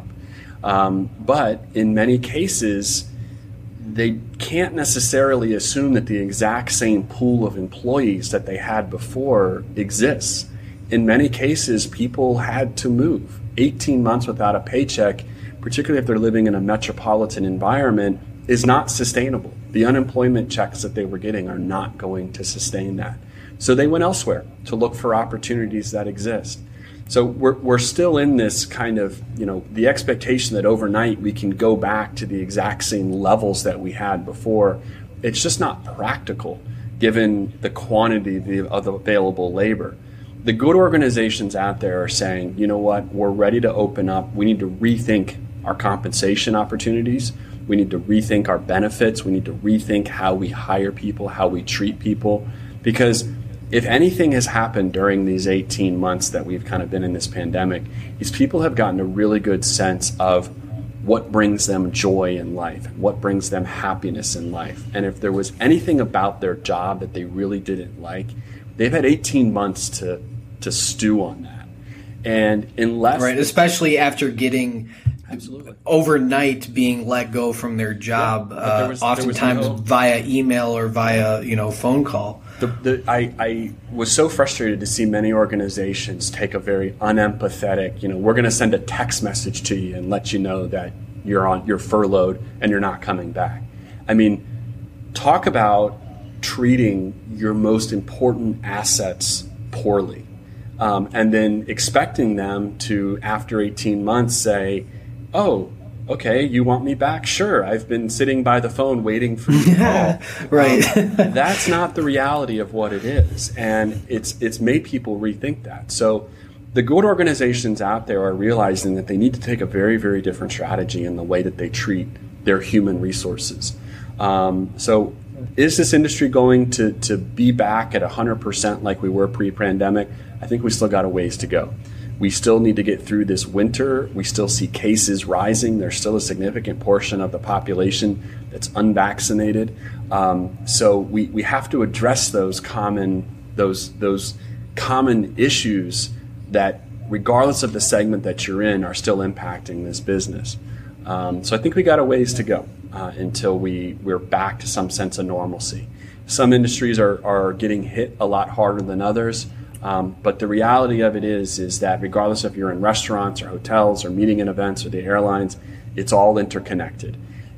Um, but in many cases, they can't necessarily assume that the exact same pool of employees that they had before exists. In many cases, people had to move. eighteen months without a paycheck, particularly if they're living in a metropolitan environment, is not sustainable. The unemployment checks that they were getting are not going to sustain that. So they went elsewhere to look for opportunities that exist. So we're we're still in this kind of, you know, the expectation that overnight we can go back to the exact same levels that we had before. It's just not practical given the quantity of the available labor. The good organizations out there are saying, you know what, we're ready to open up. We need to rethink our compensation opportunities. We need to rethink our benefits. We need to rethink how we hire people, how we treat people. Because if anything has happened during these eighteen months that we've kind of been in this pandemic, is people have gotten a really good sense of what brings them joy in life, what brings them happiness in life. And if there was anything about their job that they really didn't like, they've had eighteen months to to stew on that. And unless... Right, especially after getting... Absolutely. Overnight being let go from their job, yeah, uh, was, oftentimes no, via email or via, you know, phone call. The, the, I, I was so frustrated to see many organizations take a very unempathetic, you know, we're going to send a text message to you and let you know that you're on you're furloughed and you're not coming back. I mean, talk about treating your most important assets poorly, um, and then expecting them to, after eighteen months, say, oh, okay, you want me back? Sure, I've been sitting by the phone waiting for you to call. Right. Um, that's not the reality of what it is, and it's it's made people rethink that. So the good organizations out there are realizing that they need to take a very, very different strategy in the way that they treat their human resources. Um, so is this industry going to, to be back at one hundred percent like we were pre-pandemic? I think we still got a ways to go. We still need to get through this winter. We still see cases rising. There's still a significant portion of the population that's unvaccinated. Um, so we, we have to address those common those those common issues that, regardless of the segment that you're in, are still impacting this business. Um, so I think we got a ways to go uh, until we, we're back to some sense of normalcy. Some industries are, are getting hit a lot harder than others. Um, but the reality of it is, is that regardless if you're in restaurants or hotels or meeting and events or the airlines, it's all interconnected.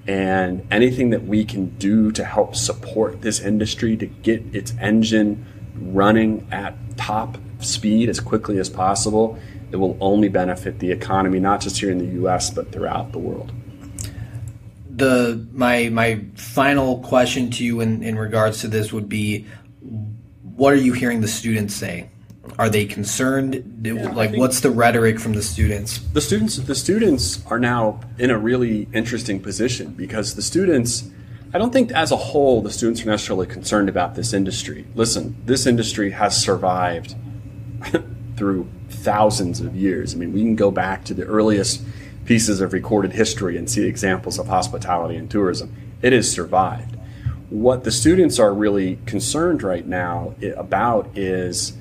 And anything that we can do to help support this industry to get its engine running at top speed as quickly as possible, it will only benefit the economy, not just here in the U S, but throughout the world. The my my final question to you in, in regards to this would be, what are you hearing the students say? Are they concerned? Yeah, like, what's the rhetoric from the students? The students, the students are now in a really interesting position, because the students, I don't think as a whole the students are necessarily concerned about this industry. Listen, this industry has survived through thousands of years. I mean, we can go back to the earliest pieces of recorded history and see examples of hospitality and tourism. It has survived. What the students are really concerned right now about is,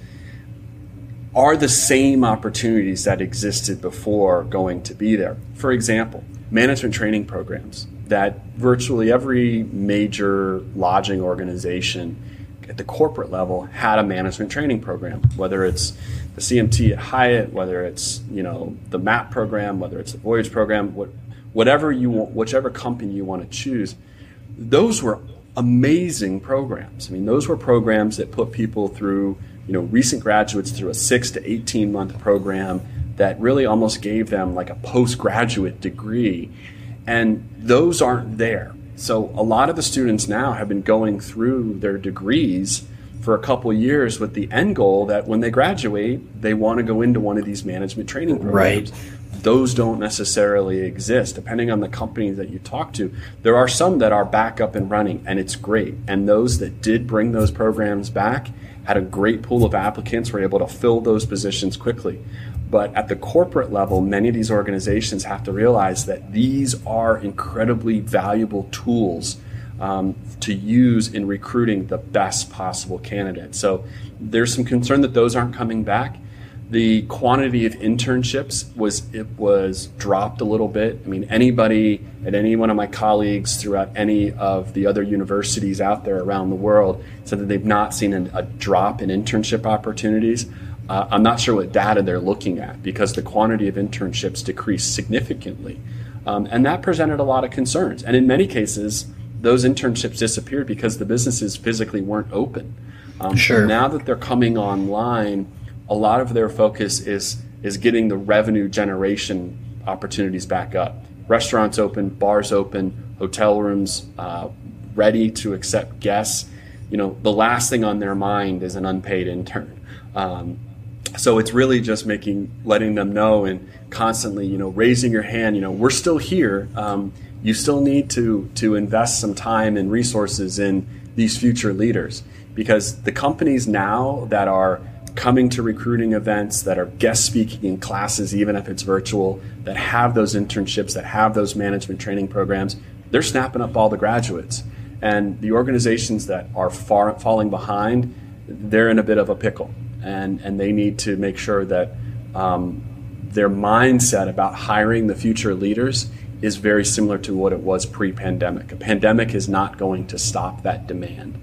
are the same opportunities that existed before going to be there? For example, management training programs that virtually every major lodging organization at the corporate level had a management training program, whether it's the C M T at Hyatt, whether it's, you know, the MAP program, whether it's the Voyage program, what, whatever you want, whichever company you want to choose. Those were amazing programs. I mean, those were programs that put people through, you know, recent graduates through a six to eighteen month program that really almost gave them like a postgraduate degree. And those aren't there. So a lot of the students now have been going through their degrees for a couple of years with the end goal that when they graduate, they want to go into one of these management training programs. Right. Those don't necessarily exist. Depending on the company that you talk to, there are some that are back up and running, and it's great. And those that did bring those programs back had a great pool of applicants, were able to fill those positions quickly. But at the corporate level, many of these organizations have to realize that these are incredibly valuable tools um, to use in recruiting the best possible candidates. So there's some concern that those aren't coming back. The quantity of internships was it was dropped a little bit. I mean, anybody at any one of my colleagues throughout any of the other universities out there around the world said that they've not seen an, a drop in internship opportunities. Uh, I'm not sure what data they're looking at because the quantity of internships decreased significantly. Um, and that presented a lot of concerns. And in many cases, those internships disappeared because the businesses physically weren't open. Um, sure. Now that they're coming online, a lot of their focus is is getting the revenue generation opportunities back up. Restaurants open, bars open, hotel rooms uh, ready to accept guests. You know, the last thing on their mind is an unpaid intern. Um, so it's really just making, letting them know and constantly, you know, raising your hand. You know, we're still here. Um, you still need to to invest some time and resources in these future leaders, because the companies now that are coming to recruiting events, that are guest speaking in classes, even if it's virtual, that have those internships, that have those management training programs, they're snapping up all the graduates. And the organizations that are far falling behind, they're in a bit of a pickle. And, and they need to make sure that um, their mindset about hiring the future leaders is very similar to what it was pre-pandemic. A pandemic is not going to stop that demand.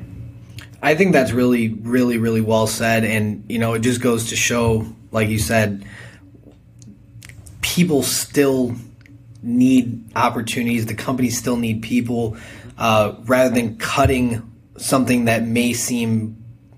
I think that's really, really, really well said. And, you know, it just goes to show, like you said, people still need opportunities. The companies still need people, uh, rather than cutting something that may seem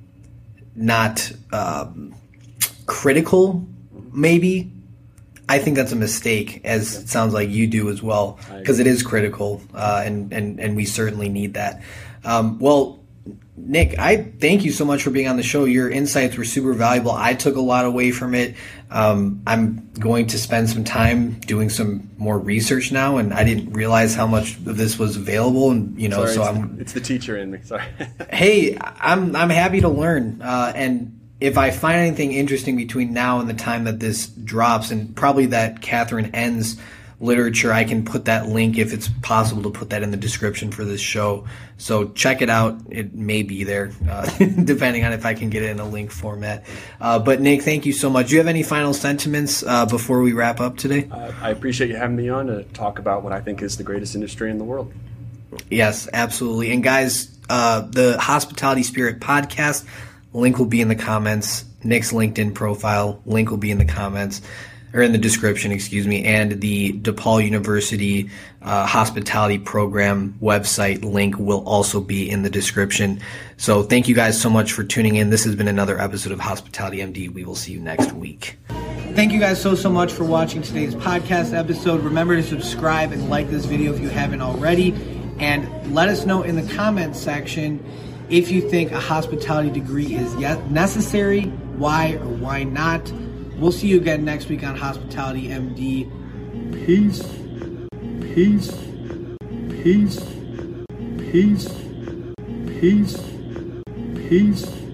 not um, critical, maybe. I think that's a mistake, as it sounds like you do as well, because it is critical, uh, and, and, and we certainly need that. Um, well, Nick, I thank you so much for being on the show. Your insights were super valuable. I took a lot away from it. Um, I'm going to spend some time doing some more research now, and I didn't realize how much of this was available. And you know, Sorry, so it's I'm. The, it's the teacher in me. Sorry. Hey, I'm I'm happy to learn, uh, and if I find anything interesting between now and the time that this drops, and probably that Catherine Enns literature, I can put that link, if it's possible to put that in the description for this show. So check it out. It may be there, uh, depending on if I can get it in a link format. Uh, but Nick, thank you so much. Do you have any final sentiments uh, before we wrap up today? Uh, I appreciate you having me on to talk about what I think is the greatest industry in the world. Yes, absolutely. And guys, uh, the Hospitality Spirit podcast, link will be in the comments. Nick's LinkedIn profile, link will be in the comments. Or in the description, excuse me, and the DePaul University uh, Hospitality Program website link will also be in the description. So thank you guys so much for tuning in. This has been another episode of Hospitality M D. We will see you next week. Thank you guys so, so much for watching today's podcast episode. Remember to subscribe and like this video if you haven't already. And let us know in the comments section if you think a hospitality degree is yet necessary, why or why not. We'll see you again next week on Hospitality M D. Peace, peace, peace, peace, peace, peace.